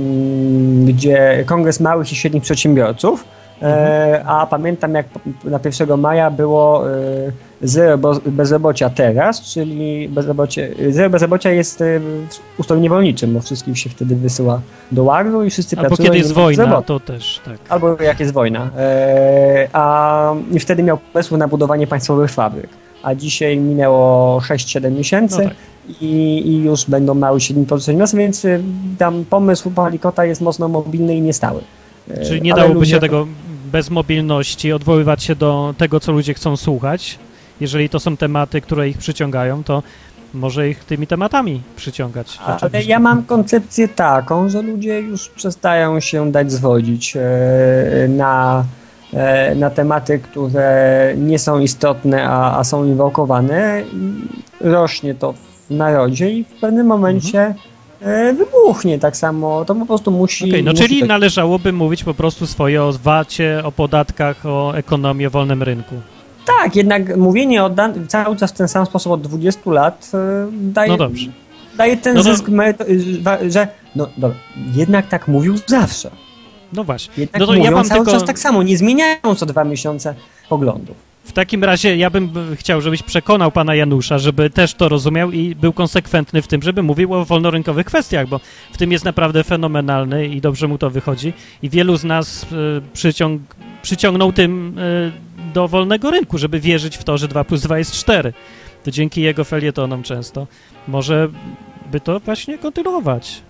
gdzie Kongres Małych i Średnich Przedsiębiorców, e, a pamiętam jak na pierwszego maja było e, zero bo- bezrobocia teraz, czyli bezrobocie, zero bezrobocia jest e, w ustroju niewolniczym, bo wszystkich się wtedy wysyła do łagru i wszyscy Albo pracują. kiedy i jest nie ma wojna, bezrobocia. to też tak. Albo jak jest wojna. E, a i wtedy miał pomysł na budowanie państwowych fabryk. A dzisiaj minęło sześć siedem miesięcy No tak. i, i już będą mały średni przedsiębiorcy, więc y, tam pomysł Palikota jest mocno mobilny i niestały. E, Czyli nie ale dałoby ludzie- się tego bez mobilności odwoływać się do tego, co ludzie chcą słuchać. Jeżeli to są tematy, które ich przyciągają, to może ich tymi tematami przyciągać. Ale Oczywiście. ja mam koncepcję taką, że ludzie już przestają się dać zwodzić e, na, e, na tematy, które nie są istotne, a, a są inwokowane. Rośnie to w narodzie i w pewnym momencie e, wybuchnie tak samo. To po prostu musi... Okej, no musi czyli tak- należałoby mówić po prostu swoje o wacie, o podatkach, o ekonomii, o wolnym rynku. Tak, jednak mówienie o dan- cały czas w ten sam sposób od dwudziestu lat e, daje, No dobrze. daje ten No to- zysk, meryto- wa- że no dobra, jednak tak mówił zawsze. No właśnie. Jednak No to mówią ja mam cały tylko... czas tak samo, nie zmieniają co dwa miesiące poglądów. W takim razie ja bym b- chciał, żebyś przekonał pana Janusza, żeby też to rozumiał i był konsekwentny w tym, żeby mówił o wolnorynkowych kwestiach, bo w tym jest naprawdę fenomenalny i dobrze mu to wychodzi i wielu z nas y, przyciąg przyciągnął tym y, do wolnego rynku, żeby wierzyć w to, że dwa plus dwa jest cztery. To dzięki jego felietonom często może by to właśnie kontynuować.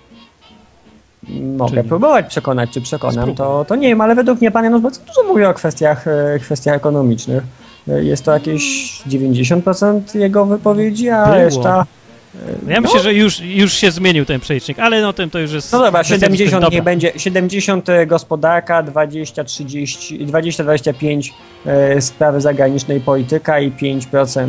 Mogę Czyli- próbować przekonać, czy przekonam, Spróbuj. to, to nie wiem, ale według mnie pan Janusz bardzo dużo mówi o kwestiach, e, kwestiach ekonomicznych. E, Jest to jakieś dziewięćdziesiąt procent jego wypowiedzi, a Było. reszta... No ja myślę, że już, już się zmienił ten przelicznik, ale no tym to już jest... No dobra, kwestia siedemdziesiąt dyskusji. niech będzie, siedemdziesiąt gospodarka, dwadzieścia trzydzieści, dwadzieścia dwadzieścia pięć e, sprawy zagraniczne i polityka i pięć procent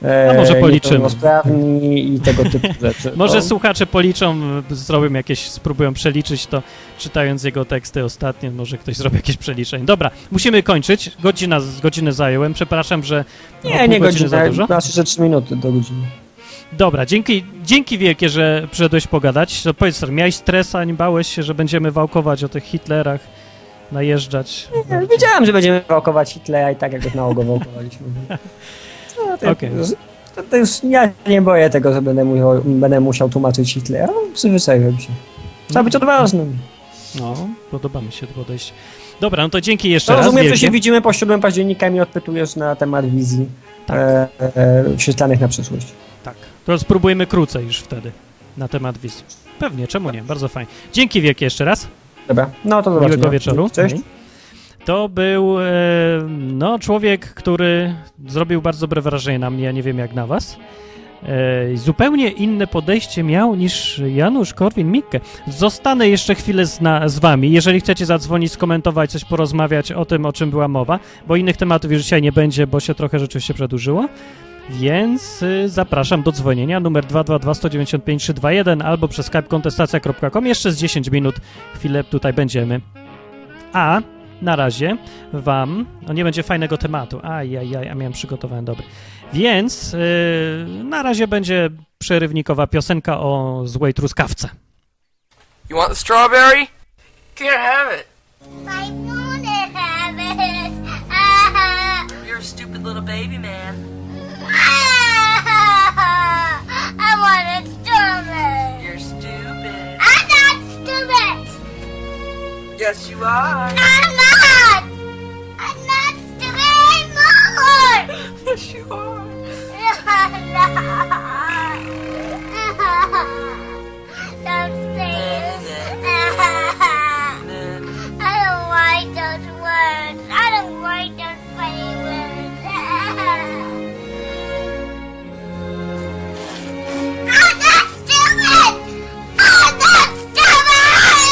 e, A może policzymy. niepełnosprawni i tego typu rzeczy. Może to... słuchacze policzą, zrobią jakieś, spróbują przeliczyć to, czytając jego teksty ostatnie, może ktoś zrobi jakieś przeliczenie. Dobra, musimy kończyć. Godzina, z godziny zająłem, przepraszam, że Nie, nie godzina, za dużo. masz jeszcze trzy minuty do godziny. Dobra, dzięki, dzięki wielkie, że przyszedłeś pogadać. To powiedz, miałeś stresa, nie bałeś się, że będziemy wałkować o tych Hitlerach, najeżdżać? Nie, wiedziałem, że będziemy wałkować Hitlera i tak jak na ogół wałkowaliśmy. No, to, Okej. to, to już ja nie boję tego, że będę musiał, będę musiał tłumaczyć Hitlera. No, przyzwyczaiłem się. Trzeba być odważnym. No, podoba mi się to podejście. Dobra, no to dzięki jeszcze To raz rozumiem, że wielkie. się widzimy po siódmego października i mi odpytujesz na temat wizji Tak. e, e, świetlanych na przyszłość. Tak, to spróbujemy krócej już wtedy na temat wizji. Pewnie, czemu nie? Bardzo fajnie. Dzięki wielkie jeszcze raz. Dobra, no to zobaczmy. Miłego wieczoru. Cześć. To był e, no, człowiek, który zrobił bardzo dobre wrażenie na mnie, ja nie wiem jak na was. E, zupełnie inne podejście miał niż Janusz Korwin-Mikke. Zostanę jeszcze chwilę z, na, z wami. Jeżeli chcecie zadzwonić, skomentować, coś porozmawiać o tym, o czym była mowa, bo innych tematów już dzisiaj nie będzie, bo się trochę rzeczywiście przedłużyło. Więc y, zapraszam do dzwonienia, numer dwa dwa dwa, sto dziewięćdziesiąt pięć, trzysta dwadzieścia jeden albo przez skype kontestacja kropka com. Jeszcze z dziesięć minut chwilę tutaj będziemy. A na razie wam, no nie będzie fajnego tematu, ajajaj, a miałem przygotowany dobry. Więc y, na razie będzie przerywnikowa piosenka o złej truskawce. You want the strawberry? Can't have it. I wanna have it. You're a stupid little baby, man. I want a strawberry. You're stupid. I'm not stupid. Yes, you are. I'm not. I'm not stupid anymore. Yes, you are. Don't say it. I don't like those words. I don't like those funny words. I'm not stupid! I'm not stupid!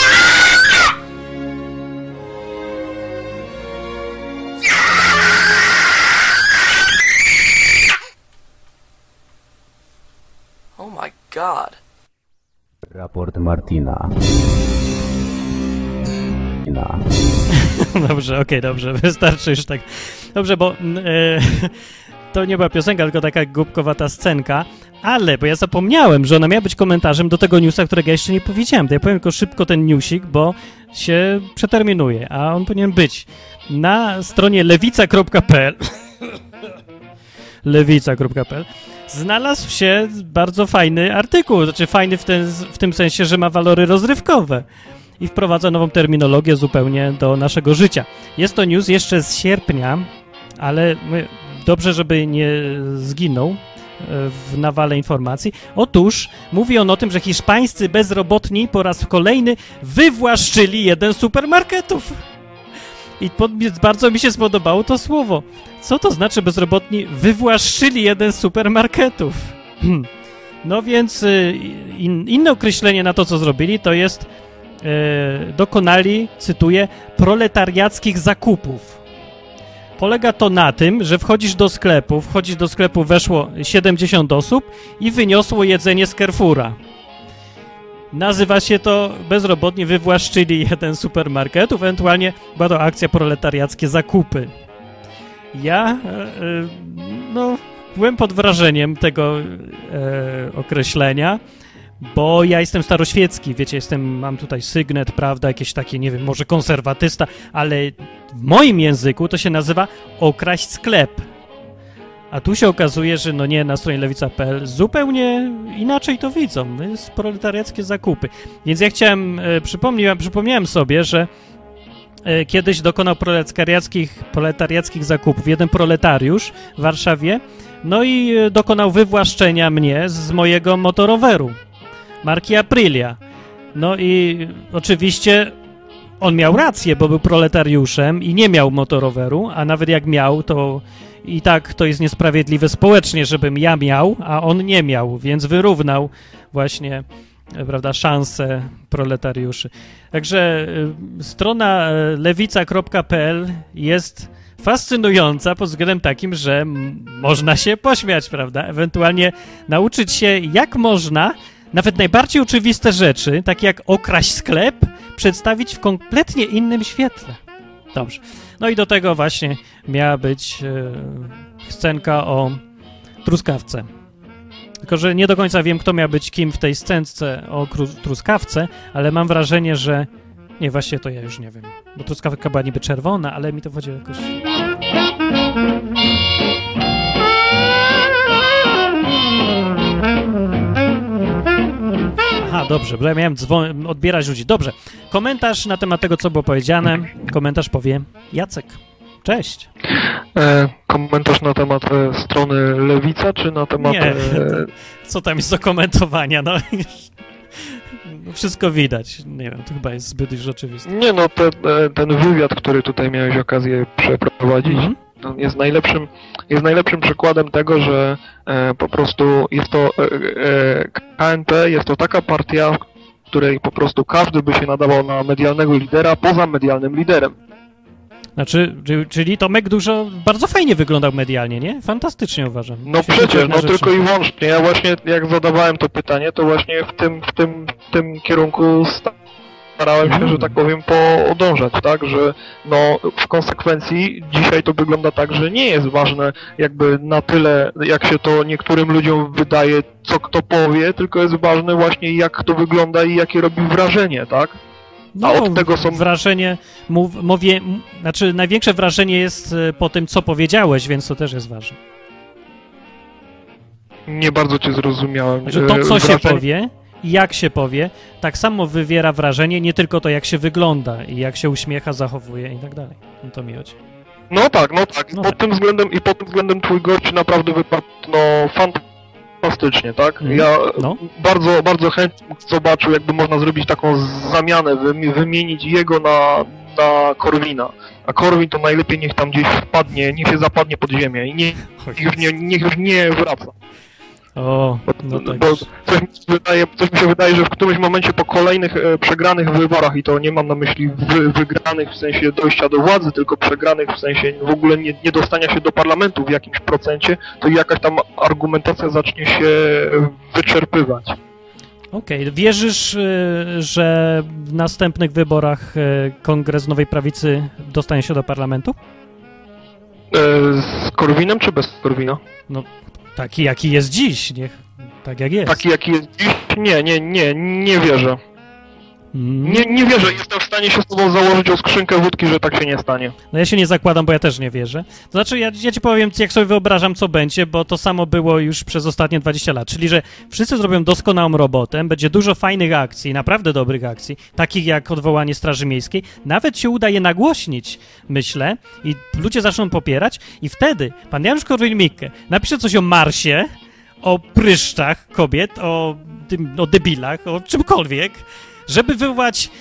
Oh my God. Raport Martina. Na. Dobrze, okej, dobrze, wystarczy już tak. Dobrze, bo mm, e, to nie była piosenka, tylko taka głupkowata scenka, ale, bo ja zapomniałem, że ona miała być komentarzem do tego newsa, którego ja jeszcze nie powiedziałem. To ja powiem tylko szybko ten newsik, bo się przeterminuje, a on powinien być na stronie lewica kropka p l lewica kropka p l znalazł się bardzo fajny artykuł, znaczy fajny w, ten, w tym sensie, że ma walory rozrywkowe i wprowadza nową terminologię zupełnie do naszego życia. Jest to news jeszcze z sierpnia, ale dobrze, żeby nie zginął w nawale informacji. Otóż mówi on o tym, że hiszpańscy bezrobotni po raz kolejny wywłaszczyli jeden z supermarketów. I pod, bardzo mi się spodobało to słowo. Co to znaczy bezrobotni wywłaszczyli jeden z supermarketów? No więc in, inne określenie na to, co zrobili, to jest e, dokonali, cytuję, proletariackich zakupów. Polega to na tym, że wchodzisz do sklepu, wchodzisz do sklepu, weszło siedemdziesiąt osób i wyniosło jedzenie z Carrefoura. Nazywa się to bezrobotni wywłaszczyli jeden z supermarketów, ewentualnie była to akcja proletariackie zakupy. Ja, e, e, no, byłem pod wrażeniem tego e, określenia, bo ja jestem staroświecki, wiecie, jestem, mam tutaj sygnet, prawda, jakieś takie, nie wiem, może konserwatysta, ale w moim języku to się nazywa okraść sklep. A tu się okazuje, że no nie, na stronie lewica kropka p l zupełnie inaczej to widzą. To jest proletariackie zakupy. Więc ja chciałem, e, przypomniałem, przypomniałem sobie, że e, kiedyś dokonał proletariackich, proletariackich zakupów jeden proletariusz w Warszawie, no i e, dokonał wywłaszczenia mnie z mojego motoroweru marki Aprilia. No i oczywiście on miał rację, bo był proletariuszem i nie miał motoroweru, a nawet jak miał, to i tak to jest niesprawiedliwe społecznie, żebym ja miał, a on nie miał, więc wyrównał właśnie, prawda, szanse proletariuszy. Także y, strona lewica kropka p l jest fascynująca pod względem takim, że m- można się pośmiać, prawda? Ewentualnie nauczyć się, jak można nawet najbardziej oczywiste rzeczy, takie jak okraść sklep, przedstawić w kompletnie innym świetle. Dobrze. No i do tego właśnie miała być e, scenka o truskawce. Tylko że nie do końca wiem, kto miał być kim w tej scence o kru- truskawce, ale mam wrażenie, że... Nie, właśnie to ja już nie wiem. Bo truskawka była niby czerwona, ale mi to chodziło jakoś... Aha, dobrze, bo ja miałem dzwon- odbierać ludzi. Dobrze. Komentarz na temat tego, co było powiedziane. Komentarz powie Jacek. Cześć. E, komentarz na temat e, strony Lewica, czy na temat... Nie, E... co tam jest do komentowania, no. Wszystko widać. Nie wiem, to chyba jest zbyt już oczywiste. Nie no, te, ten wywiad, który tutaj miałeś okazję przeprowadzić, mm-hmm. no, jest najlepszym jest najlepszym przykładem tego, że e, po prostu jest to e, e, K N P jest to taka partia, w której po prostu każdy by się nadawał na medialnego lidera poza medialnym liderem. Znaczy, czyli Tomek dużo, bardzo fajnie wyglądał medialnie, nie? Fantastycznie uważam. No przecież, no tylko i wyłącznie. Ja właśnie, jak zadawałem to pytanie, to właśnie w tym, w tym, w tym kierunku starałem się, mm. że tak powiem, podążać, tak? Że no w konsekwencji dzisiaj to wygląda tak, że nie jest ważne jakby na tyle, jak się to niektórym ludziom wydaje, co kto powie, tylko jest ważne właśnie jak to wygląda i jakie robi wrażenie, tak? No, a od tego są... wrażenie, mów, mówię, m, znaczy największe wrażenie jest po tym, co powiedziałeś, więc to też jest ważne. Nie bardzo cię zrozumiałem. Znaczy to, co wrażenie... się powie i jak się powie, tak samo wywiera wrażenie, nie tylko to, jak się wygląda i jak się uśmiecha, zachowuje i tak dalej. No to mi chodzi. No tak, no tak. No pod tak. tym względem i pod tym względem twój gość naprawdę wypadł, no, fantastycznie, tak? Mm. Ja no. bardzo, bardzo chętnie zobaczył, jakby można zrobić taką zamianę, wymienić jego na, na Korwina. A Korwin to najlepiej niech tam gdzieś wpadnie, niech się zapadnie pod ziemię i nie, niech, już nie, niech już nie wraca. O, no tak. Bo coś mi się wydaje, coś mi się wydaje, że w którymś momencie po kolejnych e, przegranych wyborach, i to nie mam na myśli wy, wygranych w sensie dojścia do władzy, tylko przegranych w sensie w ogóle nie, nie dostania się do parlamentu w jakimś procencie, to jakaś tam argumentacja zacznie się wyczerpywać. Okej, okay. Wierzysz, że w następnych wyborach Kongres Nowej Prawicy dostanie się do parlamentu? E, z Korwinem czy bez Korwina? No, taki jaki jest dziś, niech, tak jak jest. Taki jaki jest dziś? Nie, nie, nie, nie wierzę. Mm. Nie, nie wierzę, jestem w stanie się z tobą założyć o skrzynkę wódki, że tak się nie stanie. No ja się nie zakładam, bo ja też nie wierzę. To znaczy, ja, ja ci powiem, jak sobie wyobrażam, co będzie, bo to samo było już przez ostatnie dwadzieścia lat. Czyli, że wszyscy zrobią doskonałą robotę, będzie dużo fajnych akcji, naprawdę dobrych akcji, takich jak odwołanie Straży Miejskiej. Nawet się uda je nagłośnić, myślę, i ludzie zaczną popierać i wtedy pan Janusz Korwin-Mikke napisze coś o Marsie, o pryszczach kobiet, o, tym, o debilach, o czymkolwiek, żeby wywołać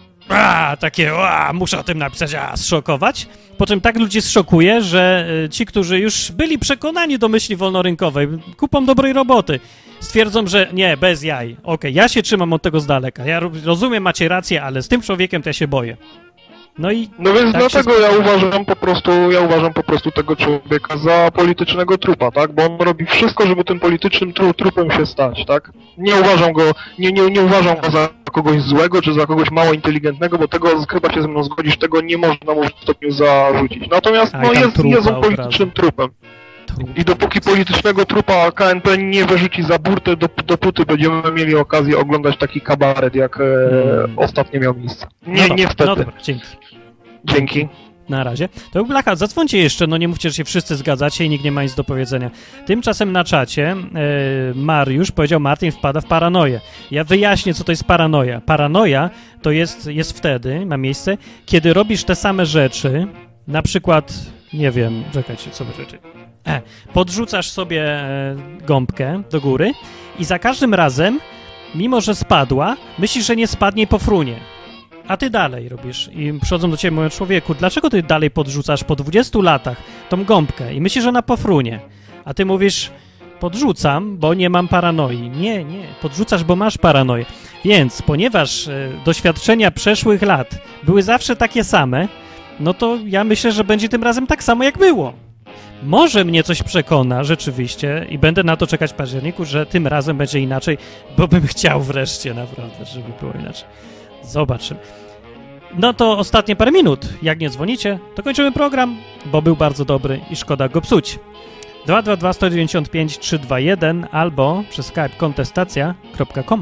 a, takie, a, muszę o tym napisać, a, zszokować. Po czym tak ludzi zszokuje, że y, ci, którzy już byli przekonani do myśli wolnorynkowej, kupą dobrej roboty, stwierdzą, że nie, bez jaj. Okej, okay, ja się trzymam od tego z daleka. Ja rozumiem, macie rację, ale z tym człowiekiem to ja się boję. No i no więc tak dlatego się... ja uważam po prostu, ja uważam po prostu tego człowieka za politycznego trupa, tak? Bo on robi wszystko, żeby tym politycznym tru, trupem się stać, tak? Nie uważam go, nie, nie, nie uważam go za kogoś złego, czy za kogoś mało inteligentnego, bo tego chyba się ze mną zgodzisz, tego nie można mu w stopniu zarzucić. Natomiast Aj, no jest, jest on politycznym obrazu. trupem. I dopóki politycznego trupa K N P nie wyrzuci za burtę, dop- dopóty będziemy mieli okazję oglądać taki kabaret, jak e, Hmm. ostatnio miał miejsce. Nie, no dobra, niestety. No dobra, dzięki. Dzięki. Na razie. To Blacha, zadzwońcie jeszcze, no nie mówcie, że się wszyscy zgadzacie i nikt nie ma nic do powiedzenia. Tymczasem na czacie e, Mariusz powiedział, Martin wpada w paranoję. Ja wyjaśnię, co to jest paranoja. Paranoja to jest, jest wtedy, ma miejsce, kiedy robisz te same rzeczy, na przykład, nie wiem, czekajcie, co rzeczy. E, podrzucasz sobie e, gąbkę do góry i za każdym razem, mimo że spadła, myślisz, że nie spadnie i pofrunie. A ty dalej robisz i przychodzą do ciebie, mówią, człowieku, dlaczego ty dalej podrzucasz po dwudziestu latach tą gąbkę i myślisz, że ona pofrunie? A ty mówisz, podrzucam, bo nie mam paranoi. Nie, nie, podrzucasz, bo masz paranoję. Więc, ponieważ e, doświadczenia przeszłych lat były zawsze takie same, no to ja myślę, że będzie tym razem tak samo jak było. Może mnie coś przekona rzeczywiście i będę na to czekać w październiku, że tym razem będzie inaczej, bo bym chciał wreszcie naprawdę, żeby było inaczej. Zobaczymy. No to ostatnie parę minut. Jak nie dzwonicie, to kończymy program, bo był bardzo dobry i szkoda go psuć. dwa dwa dwa, sto dziewięćdziesiąt pięć, trzysta dwadzieścia jeden albo przez Skype kontestacja kropka com.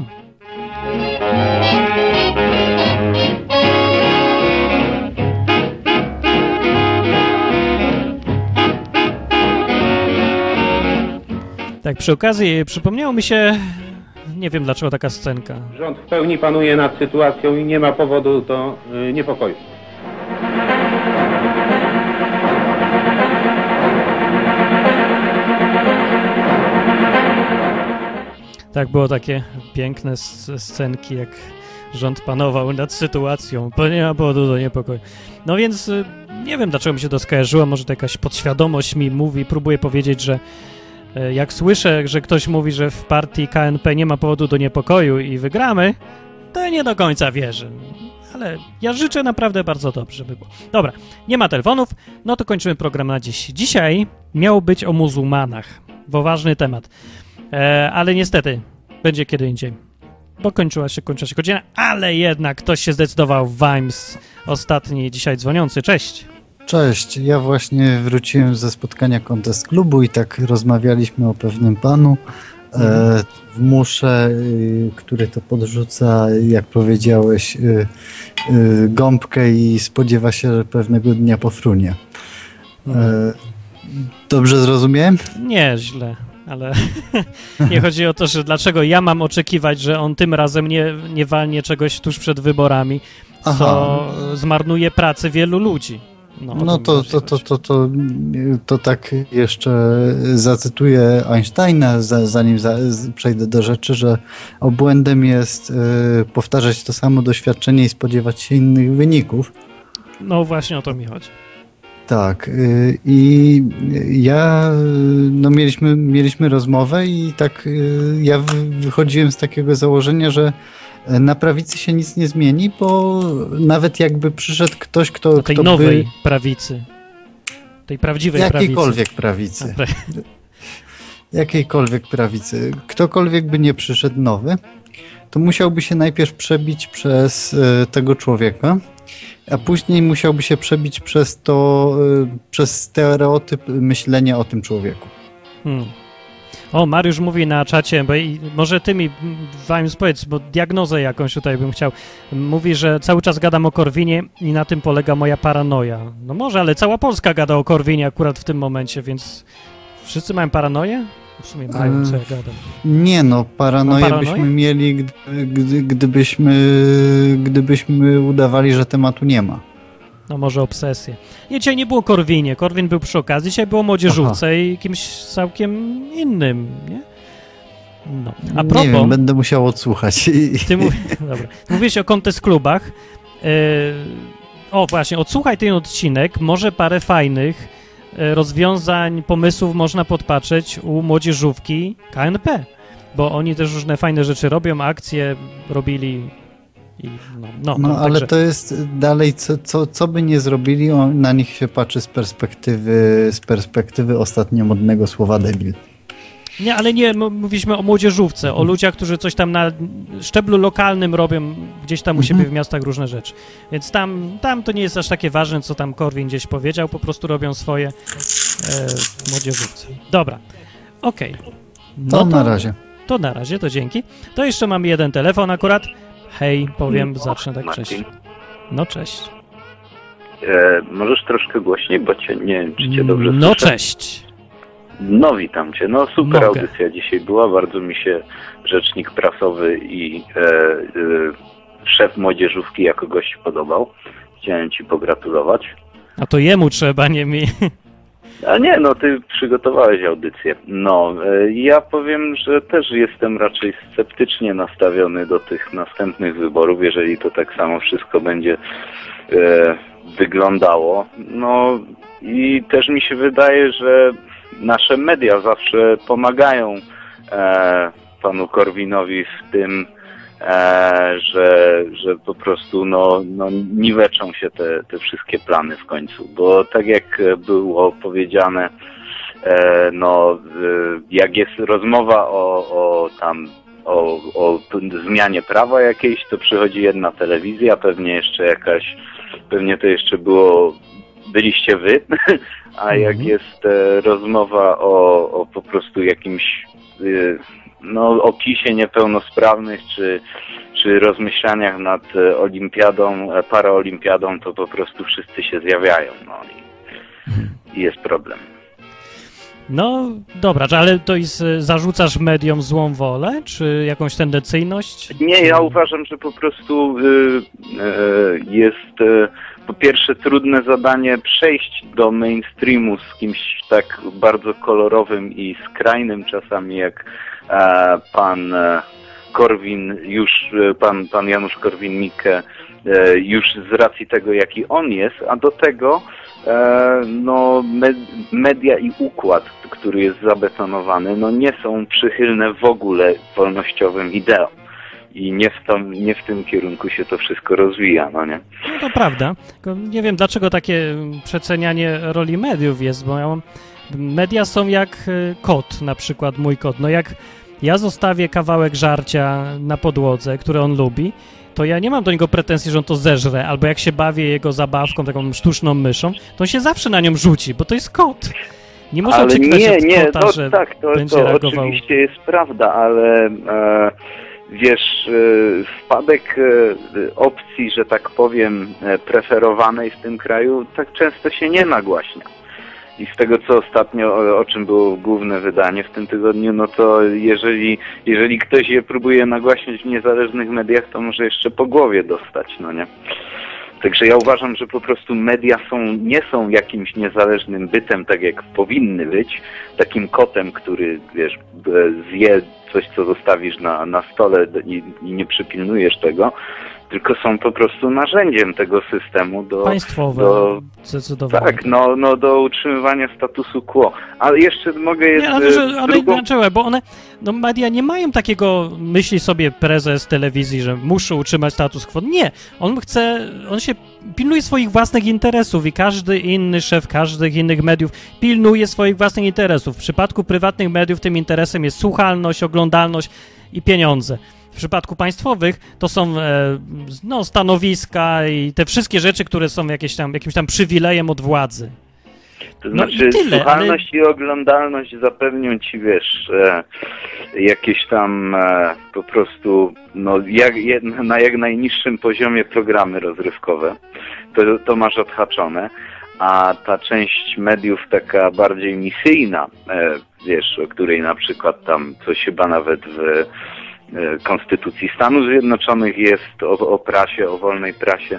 Tak, przy okazji przypomniało mi się, nie wiem dlaczego taka scenka. Rząd w pełni panuje nad sytuacją i nie ma powodu do y, niepokoju. Tak, było takie piękne s- scenki, jak rząd panował nad sytuacją, bo nie ma powodu do niepokoju. No więc y, nie wiem dlaczego mi się to skojarzyło, może to jakaś podświadomość mi mówi, próbuje powiedzieć, że jak słyszę, że ktoś mówi, że w partii K N P nie ma powodu do niepokoju i wygramy, to ja nie do końca wierzę. Ale ja życzę naprawdę bardzo dobrze, żeby było. Dobra, nie ma telefonów, no to kończymy program na dziś. Dzisiaj miało być o muzułmanach, bo ważny temat. E, ale niestety, będzie kiedy indziej. Bo kończyła się, kończyła się godzina, ale jednak ktoś się zdecydował. Vimes, ostatni dzisiaj dzwoniący. Cześć. Cześć, ja właśnie wróciłem ze spotkania Contest Klubu i tak rozmawialiśmy o pewnym panu e, w musze, y, który to podrzuca, jak powiedziałeś, y, y, gąbkę i spodziewa się, że pewnego dnia pofrunie. E, dobrze zrozumiałem? Nie, źle, ale nie chodzi o to, że dlaczego ja mam oczekiwać, że on tym razem nie, nie walnie czegoś tuż przed wyborami, co Aha. zmarnuje pracę wielu ludzi. No, no to, to, to, to, to, to tak jeszcze zacytuję Einsteina, zanim za, przejdę do rzeczy, że obłędem jest y, powtarzać to samo doświadczenie i spodziewać się innych wyników. No właśnie o to mi chodzi. Tak. Y, I ja, no mieliśmy, mieliśmy rozmowę i tak y, ja wychodziłem z takiego założenia, że na prawicy się nic nie zmieni, bo nawet jakby przyszedł ktoś, kto... Do tej kto nowej by... prawicy. Tej prawdziwej Jakiejkolwiek prawicy. prawicy. Jakiejkolwiek prawicy. Ktokolwiek by nie przyszedł nowy, to musiałby się najpierw przebić przez y, tego człowieka, a później musiałby się przebić przez to, y, przez stereotyp myślenia o tym człowieku. Hmm. O, Mariusz mówi na czacie, bo i, może ty mi, Vimes, powiedz, bo diagnozę jakąś tutaj bym chciał. Mówi, że cały czas gadam o Korwinie i na tym polega moja paranoja. No może, ale cała Polska gada o Korwinie akurat w tym momencie, więc wszyscy mają paranoję? W sumie mają, co ja gadam. Nie no, paranoję, paranoję byśmy mieli, gdy, gdy, gdybyśmy, gdybyśmy udawali, że tematu nie ma. No może obsesję. Nie, dzisiaj nie było Korwinie. Korwin był przy okazji, dzisiaj było młodzieżówce Aha. i kimś całkiem innym, nie? No. A propos, nie wiem, będę musiał odsłuchać. Ty mów... Dobra. Mówiłeś o Contest Klubach. Yy... O właśnie, odsłuchaj ten odcinek. Może parę fajnych rozwiązań, pomysłów można podpatrzeć u młodzieżówki K N P. Bo oni też różne fajne rzeczy robią, akcje robili... I no, no, no, no ale także... to jest dalej, co, co, co by nie zrobili, on, na nich się patrzy z perspektywy, z perspektywy ostatnio modnego słowa debil. Nie, ale nie, mówiliśmy o młodzieżówce, o ludziach, którzy coś tam na szczeblu lokalnym robią gdzieś tam u siebie w miastach różne rzeczy. Więc tam, tam to nie jest aż takie ważne, co tam Korwin gdzieś powiedział, po prostu robią swoje e, w młodzieżówce. Dobra, okej. Okay. No to, to na razie. To na razie, to dzięki. To jeszcze mam jeden telefon akurat. Hej, powiem, no, zacznę tak, Martin. Cześć. No, cześć. E, możesz troszkę głośniej, bo cię, nie wiem, czy cię dobrze No, słyszę? cześć. No, witam cię. No, super Mogę. audycja dzisiaj była. Bardzo mi się rzecznik prasowy i e, e, szef młodzieżówki jako gość podobał. Chciałem ci pogratulować. A to jemu trzeba, nie mi. A nie, no ty przygotowałeś audycję. No, ja powiem, że też jestem raczej sceptycznie nastawiony do tych następnych wyborów, jeżeli to tak samo wszystko będzie e, wyglądało. No i też mi się wydaje, że nasze media zawsze pomagają e, panu Korwinowi w tym, e, że, że po prostu no, no, niweczą się te, te wszystkie plany w końcu, bo tak jak było powiedziane, e, no, jak jest rozmowa o, o tam O, o zmianie prawa jakiejś, to przychodzi jedna telewizja, pewnie jeszcze jakaś, pewnie to jeszcze było, byliście wy, a jak jest e, rozmowa o, o po prostu jakimś y, no, opisie niepełnosprawnych, czy, czy rozmyślaniach nad e, olimpiadą, e, paraolimpiadą, to po prostu wszyscy się zjawiają, no i, i jest problem. No dobra, ale to jest, zarzucasz mediom złą wolę, czy jakąś tendencyjność? Nie, ja uważam, że po prostu y, y, jest y, po pierwsze trudne zadanie przejść do mainstreamu z kimś tak bardzo kolorowym i skrajnym czasami jak e, pan e, Korwin, już e, pan, pan Janusz Korwin-Mikke, e, już z racji tego, jaki on jest, a do tego no, media i układ, który jest zabetonowany, no nie są przychylne w ogóle wolnościowym ideom. I nie w, tom, nie w tym kierunku się to wszystko rozwija, no nie? No to prawda. Tylko nie wiem, dlaczego takie przecenianie roli mediów jest, bo ja mam... media są jak kot, na przykład mój kot. No jak ja zostawię kawałek żarcia na podłodze, które on lubi, to ja nie mam do niego pretensji, że on to zeżre, albo jak się bawię jego zabawką, taką sztuczną myszą, to on się zawsze na nią rzuci, bo to jest kot. Nie można ale oczekiwać nie, od nie, kota, no, że tak, to, będzie to reagował. Oczywiście jest prawda, ale e, wiesz, e, wpadek e, opcji, że tak powiem, e, preferowanej w tym kraju tak często się nie nagłaśnia. I z tego, co ostatnio, o, o czym było główne wydanie w tym tygodniu, no to jeżeli, jeżeli ktoś je próbuje nagłaśniać w niezależnych mediach, to może jeszcze po głowie dostać, no nie? Także ja uważam, że po prostu media są, nie są jakimś niezależnym bytem, tak jak powinny być, takim kotem, który, wiesz, zje coś, co zostawisz na, na stole i, i nie przypilnujesz tego, tylko są po prostu narzędziem tego systemu do... Państwowe, do, zdecydowanie. Tak, no, no do utrzymywania statusu quo. Ale jeszcze mogę... Nie, ale, że, ale drugą... dlaczego? Bo one, no media nie mają takiego, myśli sobie prezes telewizji, że muszą utrzymać status quo. Nie, on chce, on się pilnuje swoich własnych interesów i każdy inny szef każdych innych mediów pilnuje swoich własnych interesów. W przypadku prywatnych mediów tym interesem jest słuchalność, oglądalność i pieniądze. W przypadku państwowych to są e, no, stanowiska i te wszystkie rzeczy, które są jakieś tam, jakimś tam przywilejem od władzy. To znaczy no tyle, słuchalność ale... i oglądalność zapewnią ci, wiesz, e, jakieś tam e, po prostu no, jak, je, na jak najniższym poziomie programy rozrywkowe. To, to masz odhaczone. A ta część mediów taka bardziej misyjna, e, wiesz, o której na przykład tam coś chyba nawet w Konstytucji Stanów Zjednoczonych jest o, o prasie, o wolnej prasie,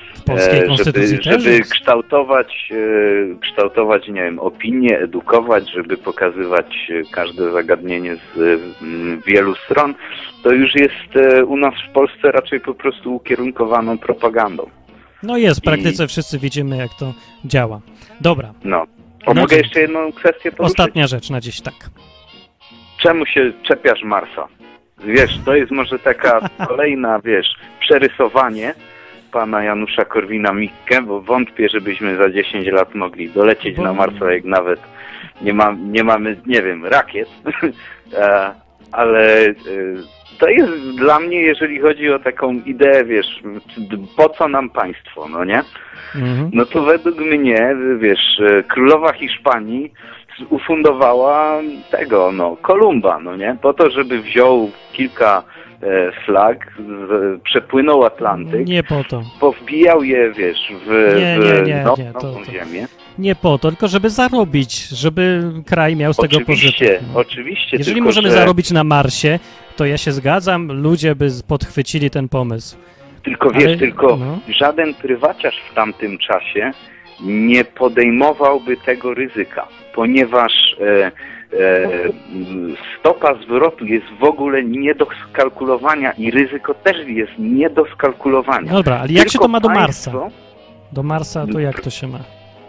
e, żeby, żeby kształtować, e, kształtować, nie wiem, opinię, edukować, żeby pokazywać każde zagadnienie z m, wielu stron, to już jest e, u nas w Polsce raczej po prostu ukierunkowaną propagandą. No jest, w praktyce I... wszyscy widzimy, jak to działa. Dobra. No. O, no mogę jeszcze jedną kwestię poruszyć? Ostatnia rzecz na dziś, tak. Czemu się czepiasz Marsa? Wiesz, to jest może taka kolejna, wiesz, przerysowanie pana Janusza Korwina-Mikke, bo wątpię, żebyśmy za dziesięć lat mogli dolecieć bo... na Marsa, jak nawet nie, ma, nie mamy, nie wiem, rakiet, ale to jest dla mnie, jeżeli chodzi o taką ideę, wiesz, po co nam państwo, no nie? Mhm. No to według mnie, wiesz, królowa Hiszpanii ufundowała tego, no, Kolumba, no nie? Po to, żeby wziął kilka e, flag, z, przepłynął Atlantyk. Nie po to. Powbijał je, wiesz, w, nie, w nie, nie, no, nie, to, nową to. ziemię. Nie po to, tylko żeby zarobić, żeby kraj miał z tego pożytek. Oczywiście, no. oczywiście. Jeżeli tylko, możemy że... zarobić na Marsie, to ja się zgadzam, ludzie by podchwycili ten pomysł. Tylko wiesz, Ale, tylko no. żaden prywaciarz w tamtym czasie nie podejmowałby tego ryzyka, ponieważ e, e, stopa zwrotu jest w ogóle nie do skalkulowania i ryzyko też jest nie do skalkulowania. Dobra, ale jak Tylko się to ma do państwo... Marsa? Do Marsa to jak to się ma?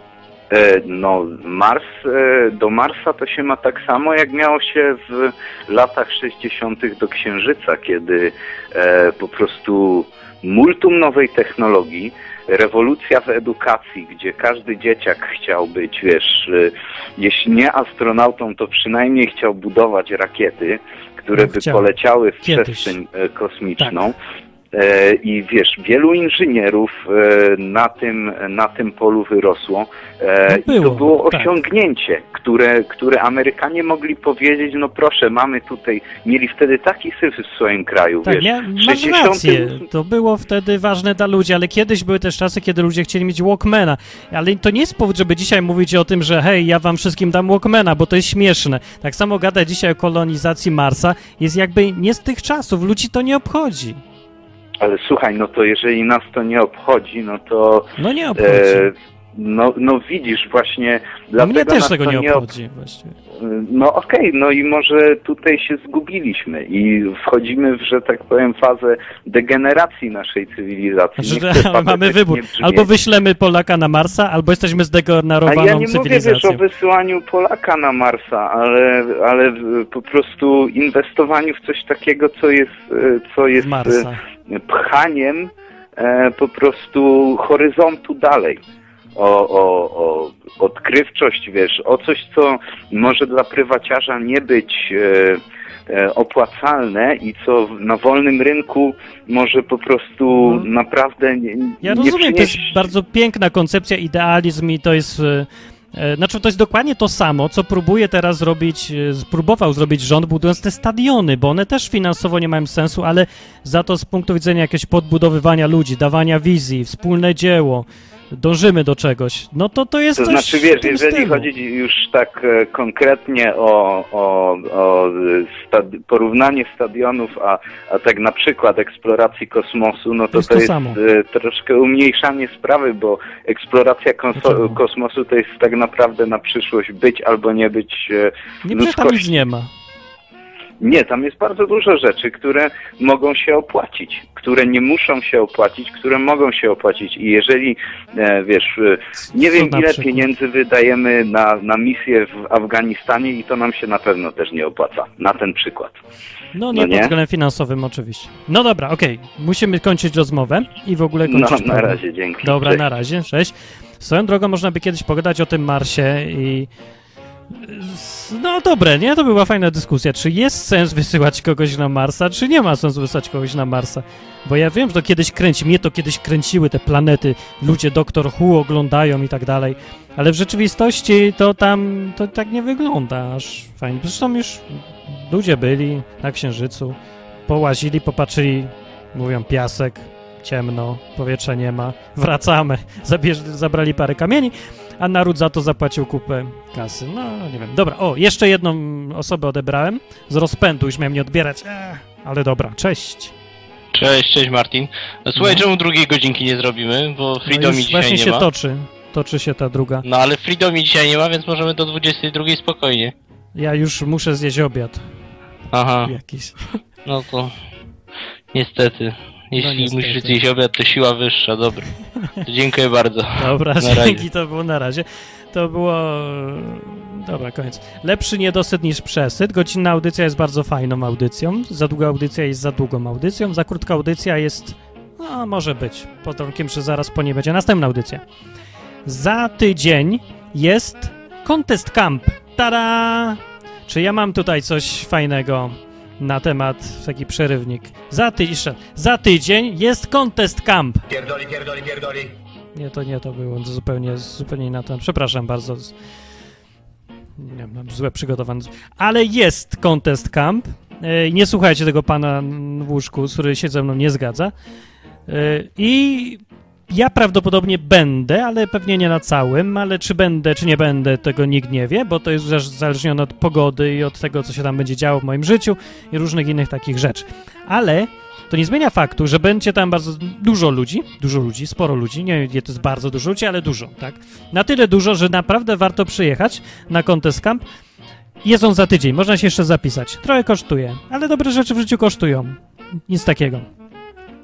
E, No, Mars, e, do Marsa to się ma tak samo, jak miało się w latach sześćdziesiątych do Księżyca, kiedy e, po prostu multum nowej technologii, rewolucja w edukacji, gdzie każdy dzieciak chciał być, wiesz, e, jeśli nie astronautą, to przynajmniej chciał budować rakiety, które No, by chciał. poleciały w Kiedyś. przestrzeń e, kosmiczną. E, I wiesz, wielu inżynierów e, na tym, na tym polu wyrosło e, No i to było, było tak. osiągnięcie, które, które Amerykanie mogli powiedzieć, no proszę, mamy tutaj, mieli wtedy taki syf w swoim kraju, Tak, wiesz. ja, masz sześćdziesiąty rację, to było wtedy ważne dla ludzi, ale kiedyś były też czasy, kiedy ludzie chcieli mieć Walkmana, ale to nie jest powód, żeby dzisiaj mówić o tym, że hej, ja wam wszystkim dam Walkmana, bo to jest śmieszne. Tak samo gada dzisiaj o kolonizacji Marsa, jest jakby nie z tych czasów, ludzi to nie obchodzi. Ale słuchaj, no to jeżeli nas to nie obchodzi, no to... No nie obchodzi. E, no, no widzisz, właśnie... No dlatego mnie też nas tego to nie nie ob- obchodzi właściwie. No okej, no i może tutaj się zgubiliśmy i wchodzimy w, że tak powiem, fazę degeneracji naszej cywilizacji. Znaczy, Nie chcę że mamy patetycznie wybór, brzmieć. albo wyślemy Polaka na Marsa, albo jesteśmy zdegenerowaną A ja nie mówię, cywilizacją. wiesz, o wysyłaniu Polaka na Marsa, ale, ale po prostu inwestowaniu w coś takiego, co jest, co jest Marsa. pchaniem e, po prostu horyzontu dalej. O, o, o odkrywczość, wiesz, o coś, co może dla prywaciarza nie być e, e, opłacalne i co na wolnym rynku może po prostu no. naprawdę nie, Ja nie rozumiem, to jest przynieść... bardzo piękna koncepcja, idealizm i to jest... e, e, Znaczy, to jest dokładnie to samo, co próbuje teraz zrobić, e, spróbował zrobić rząd, budując te stadiony, bo one też finansowo nie mają sensu, ale za to z punktu widzenia jakiegoś podbudowywania ludzi, dawania wizji, wspólne dzieło, dążymy do czegoś, no to to jest To coś znaczy, wiesz, w tym jeżeli stylu. chodzi już tak e, konkretnie o, o, o stadi- porównanie stadionów, a, a tak na przykład eksploracji kosmosu, no to jest to to jest samo. e, troszkę umniejszanie sprawy, bo eksploracja konso- Dlaczego? kosmosu to jest tak naprawdę na przyszłość być albo nie być e, Nie, przecież tam nic ludzkości. nie ma. Nie, tam jest bardzo dużo rzeczy, które mogą się opłacić, które nie muszą się opłacić, które mogą się opłacić. I jeżeli, e, wiesz, e, nie Co wiem na ile przykład? pieniędzy wydajemy na, na misję w Afganistanie i to nam się na pewno też nie opłaca. Na ten przykład. No nie, No nie? pod względem finansowym oczywiście. No dobra, okej, musimy kończyć rozmowę i w ogóle No, kończyć na program. razie, dzięki. Dobra, Cześć. na razie, cześć. Swoją drogą można by kiedyś pogadać o tym Marsie i... No dobre, nie? To była fajna dyskusja. Czy jest sens wysyłać kogoś na Marsa, czy nie ma sensu wysyłać kogoś na Marsa? Bo ja wiem, że to kiedyś kręci, mnie to kiedyś kręciły te planety, ludzie Doktor Who oglądają i tak dalej, ale w rzeczywistości to tam, to tak nie wygląda aż fajnie. Zresztą już ludzie byli na Księżycu, połazili, popatrzyli, mówią piasek, ciemno, powietrza nie ma, wracamy, Zabierz, zabrali parę kamieni, a naród za to zapłacił kupę kasy. No, nie wiem. Dobra, o, jeszcze jedną osobę odebrałem. Z rozpędu już miałem nie odbierać. Ech, ale dobra, cześć. Cześć, cześć Martin. Słuchaj, No. czemu drugiej godzinki nie zrobimy? Bo No Freedomi już dzisiaj właśnie nie się ma. toczy. Toczy się ta druga. No ale Freedomi dzisiaj nie ma, więc możemy do dwudziestej drugiej spokojnie. Ja już muszę zjeść obiad. Aha. Jakiś. No to niestety. Jeśli No niestety. musisz zjeść obiad, to siła wyższa, dobra. To dziękuję bardzo. Dobra, na razie. dzięki, to było na razie. To było... Dobra, koniec. Lepszy niedosyt niż przesyt. Godzinna audycja jest bardzo fajną audycją. Za długa audycja jest za długą audycją. Za krótka audycja jest... No, może być. Pod warunkiem, że zaraz po niej będzie następna audycja. Za tydzień jest Contest Camp. Tada! Czy ja mam tutaj coś fajnego na temat, taki przerywnik. Za, ty... Za tydzień jest Contest Camp. Pierdoli, pierdoli, pierdoli. Nie, to nie to było, to zupełnie, zupełnie na to. Przepraszam bardzo. Nie, mam złe przygotowane. Ale jest Contest Camp. Yy, nie słuchajcie tego pana w łóżku, który się ze mną nie zgadza. Yy, I ja prawdopodobnie będę, ale pewnie nie na całym, ale czy będę, czy nie będę, tego nikt nie wie, bo to jest też uzależnione od pogody i od tego, co się tam będzie działo w moim życiu i różnych innych takich rzeczy. Ale to nie zmienia faktu, że będzie tam bardzo dużo ludzi, dużo ludzi, sporo ludzi, nie wiem, to jest bardzo dużo ludzi, ale dużo, tak? Na tyle dużo, że naprawdę warto przyjechać na Contest Camp. Jest on za tydzień, można się jeszcze zapisać. Trochę kosztuje, ale dobre rzeczy w życiu kosztują. Nic takiego.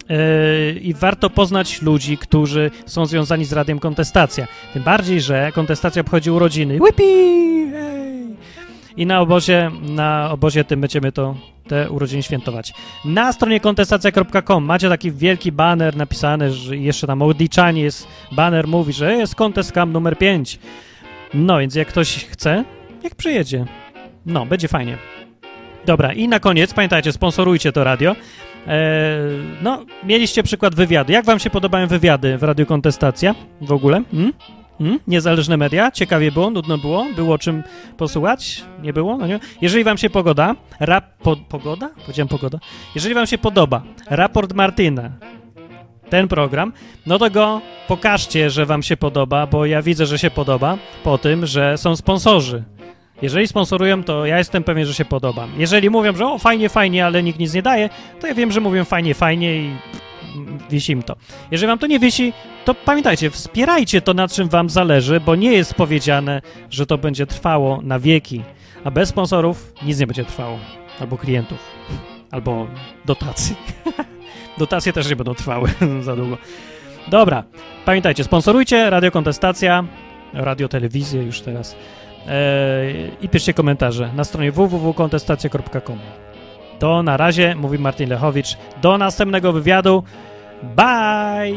Yy, I warto poznać ludzi, którzy są związani z Radiem Kontestacja. Tym bardziej, że Kontestacja obchodzi urodziny. Whippy! Hej! I na obozie, na obozie tym będziemy to, te urodziny świętować. Na stronie kontestacja kropka com macie taki wielki baner napisany, że jeszcze tam odliczanie jest, baner mówi, że jest Contest Camp numer pięć. No więc jak ktoś chce, jak przyjedzie. No, będzie fajnie. Dobra, i na koniec, pamiętajcie, sponsorujcie to radio. Eee, no, mieliście przykład wywiadu. Jak wam się podobają wywiady w Radiu Kontestacja w ogóle? Hmm? Hmm? Niezależne media? Ciekawie było? Nudno było? Było czym posłuchać? Nie było? No nie? Jeżeli wam się pogoda, rap... Po, pogoda? Powiedziałem pogoda. Jeżeli wam się podoba Raport Martina, ten program, no to go pokażcie, że wam się podoba, bo ja widzę, że się podoba po tym, że są sponsorzy. Jeżeli sponsorują, to ja jestem pewien, że się podobam. Jeżeli mówią, że o, fajnie, fajnie, ale nikt nic nie daje, to ja wiem, że mówią fajnie, fajnie i wisi im to. Jeżeli wam to nie wisi, to pamiętajcie, wspierajcie to, na czym wam zależy, bo nie jest powiedziane, że to będzie trwało na wieki, a bez sponsorów nic nie będzie trwało. Albo klientów, albo dotacji. Dotacje też nie będą trwały za długo. Dobra, pamiętajcie, sponsorujcie Radio Kontestacja, radio, telewizję już teraz. Eee, i piszcie komentarze na stronie w w w kropka kontestacja kropka com. To na razie, mówi Martin Lechowicz. Do następnego wywiadu. Bye!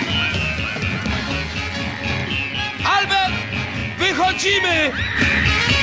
Albert! Wychodzimy!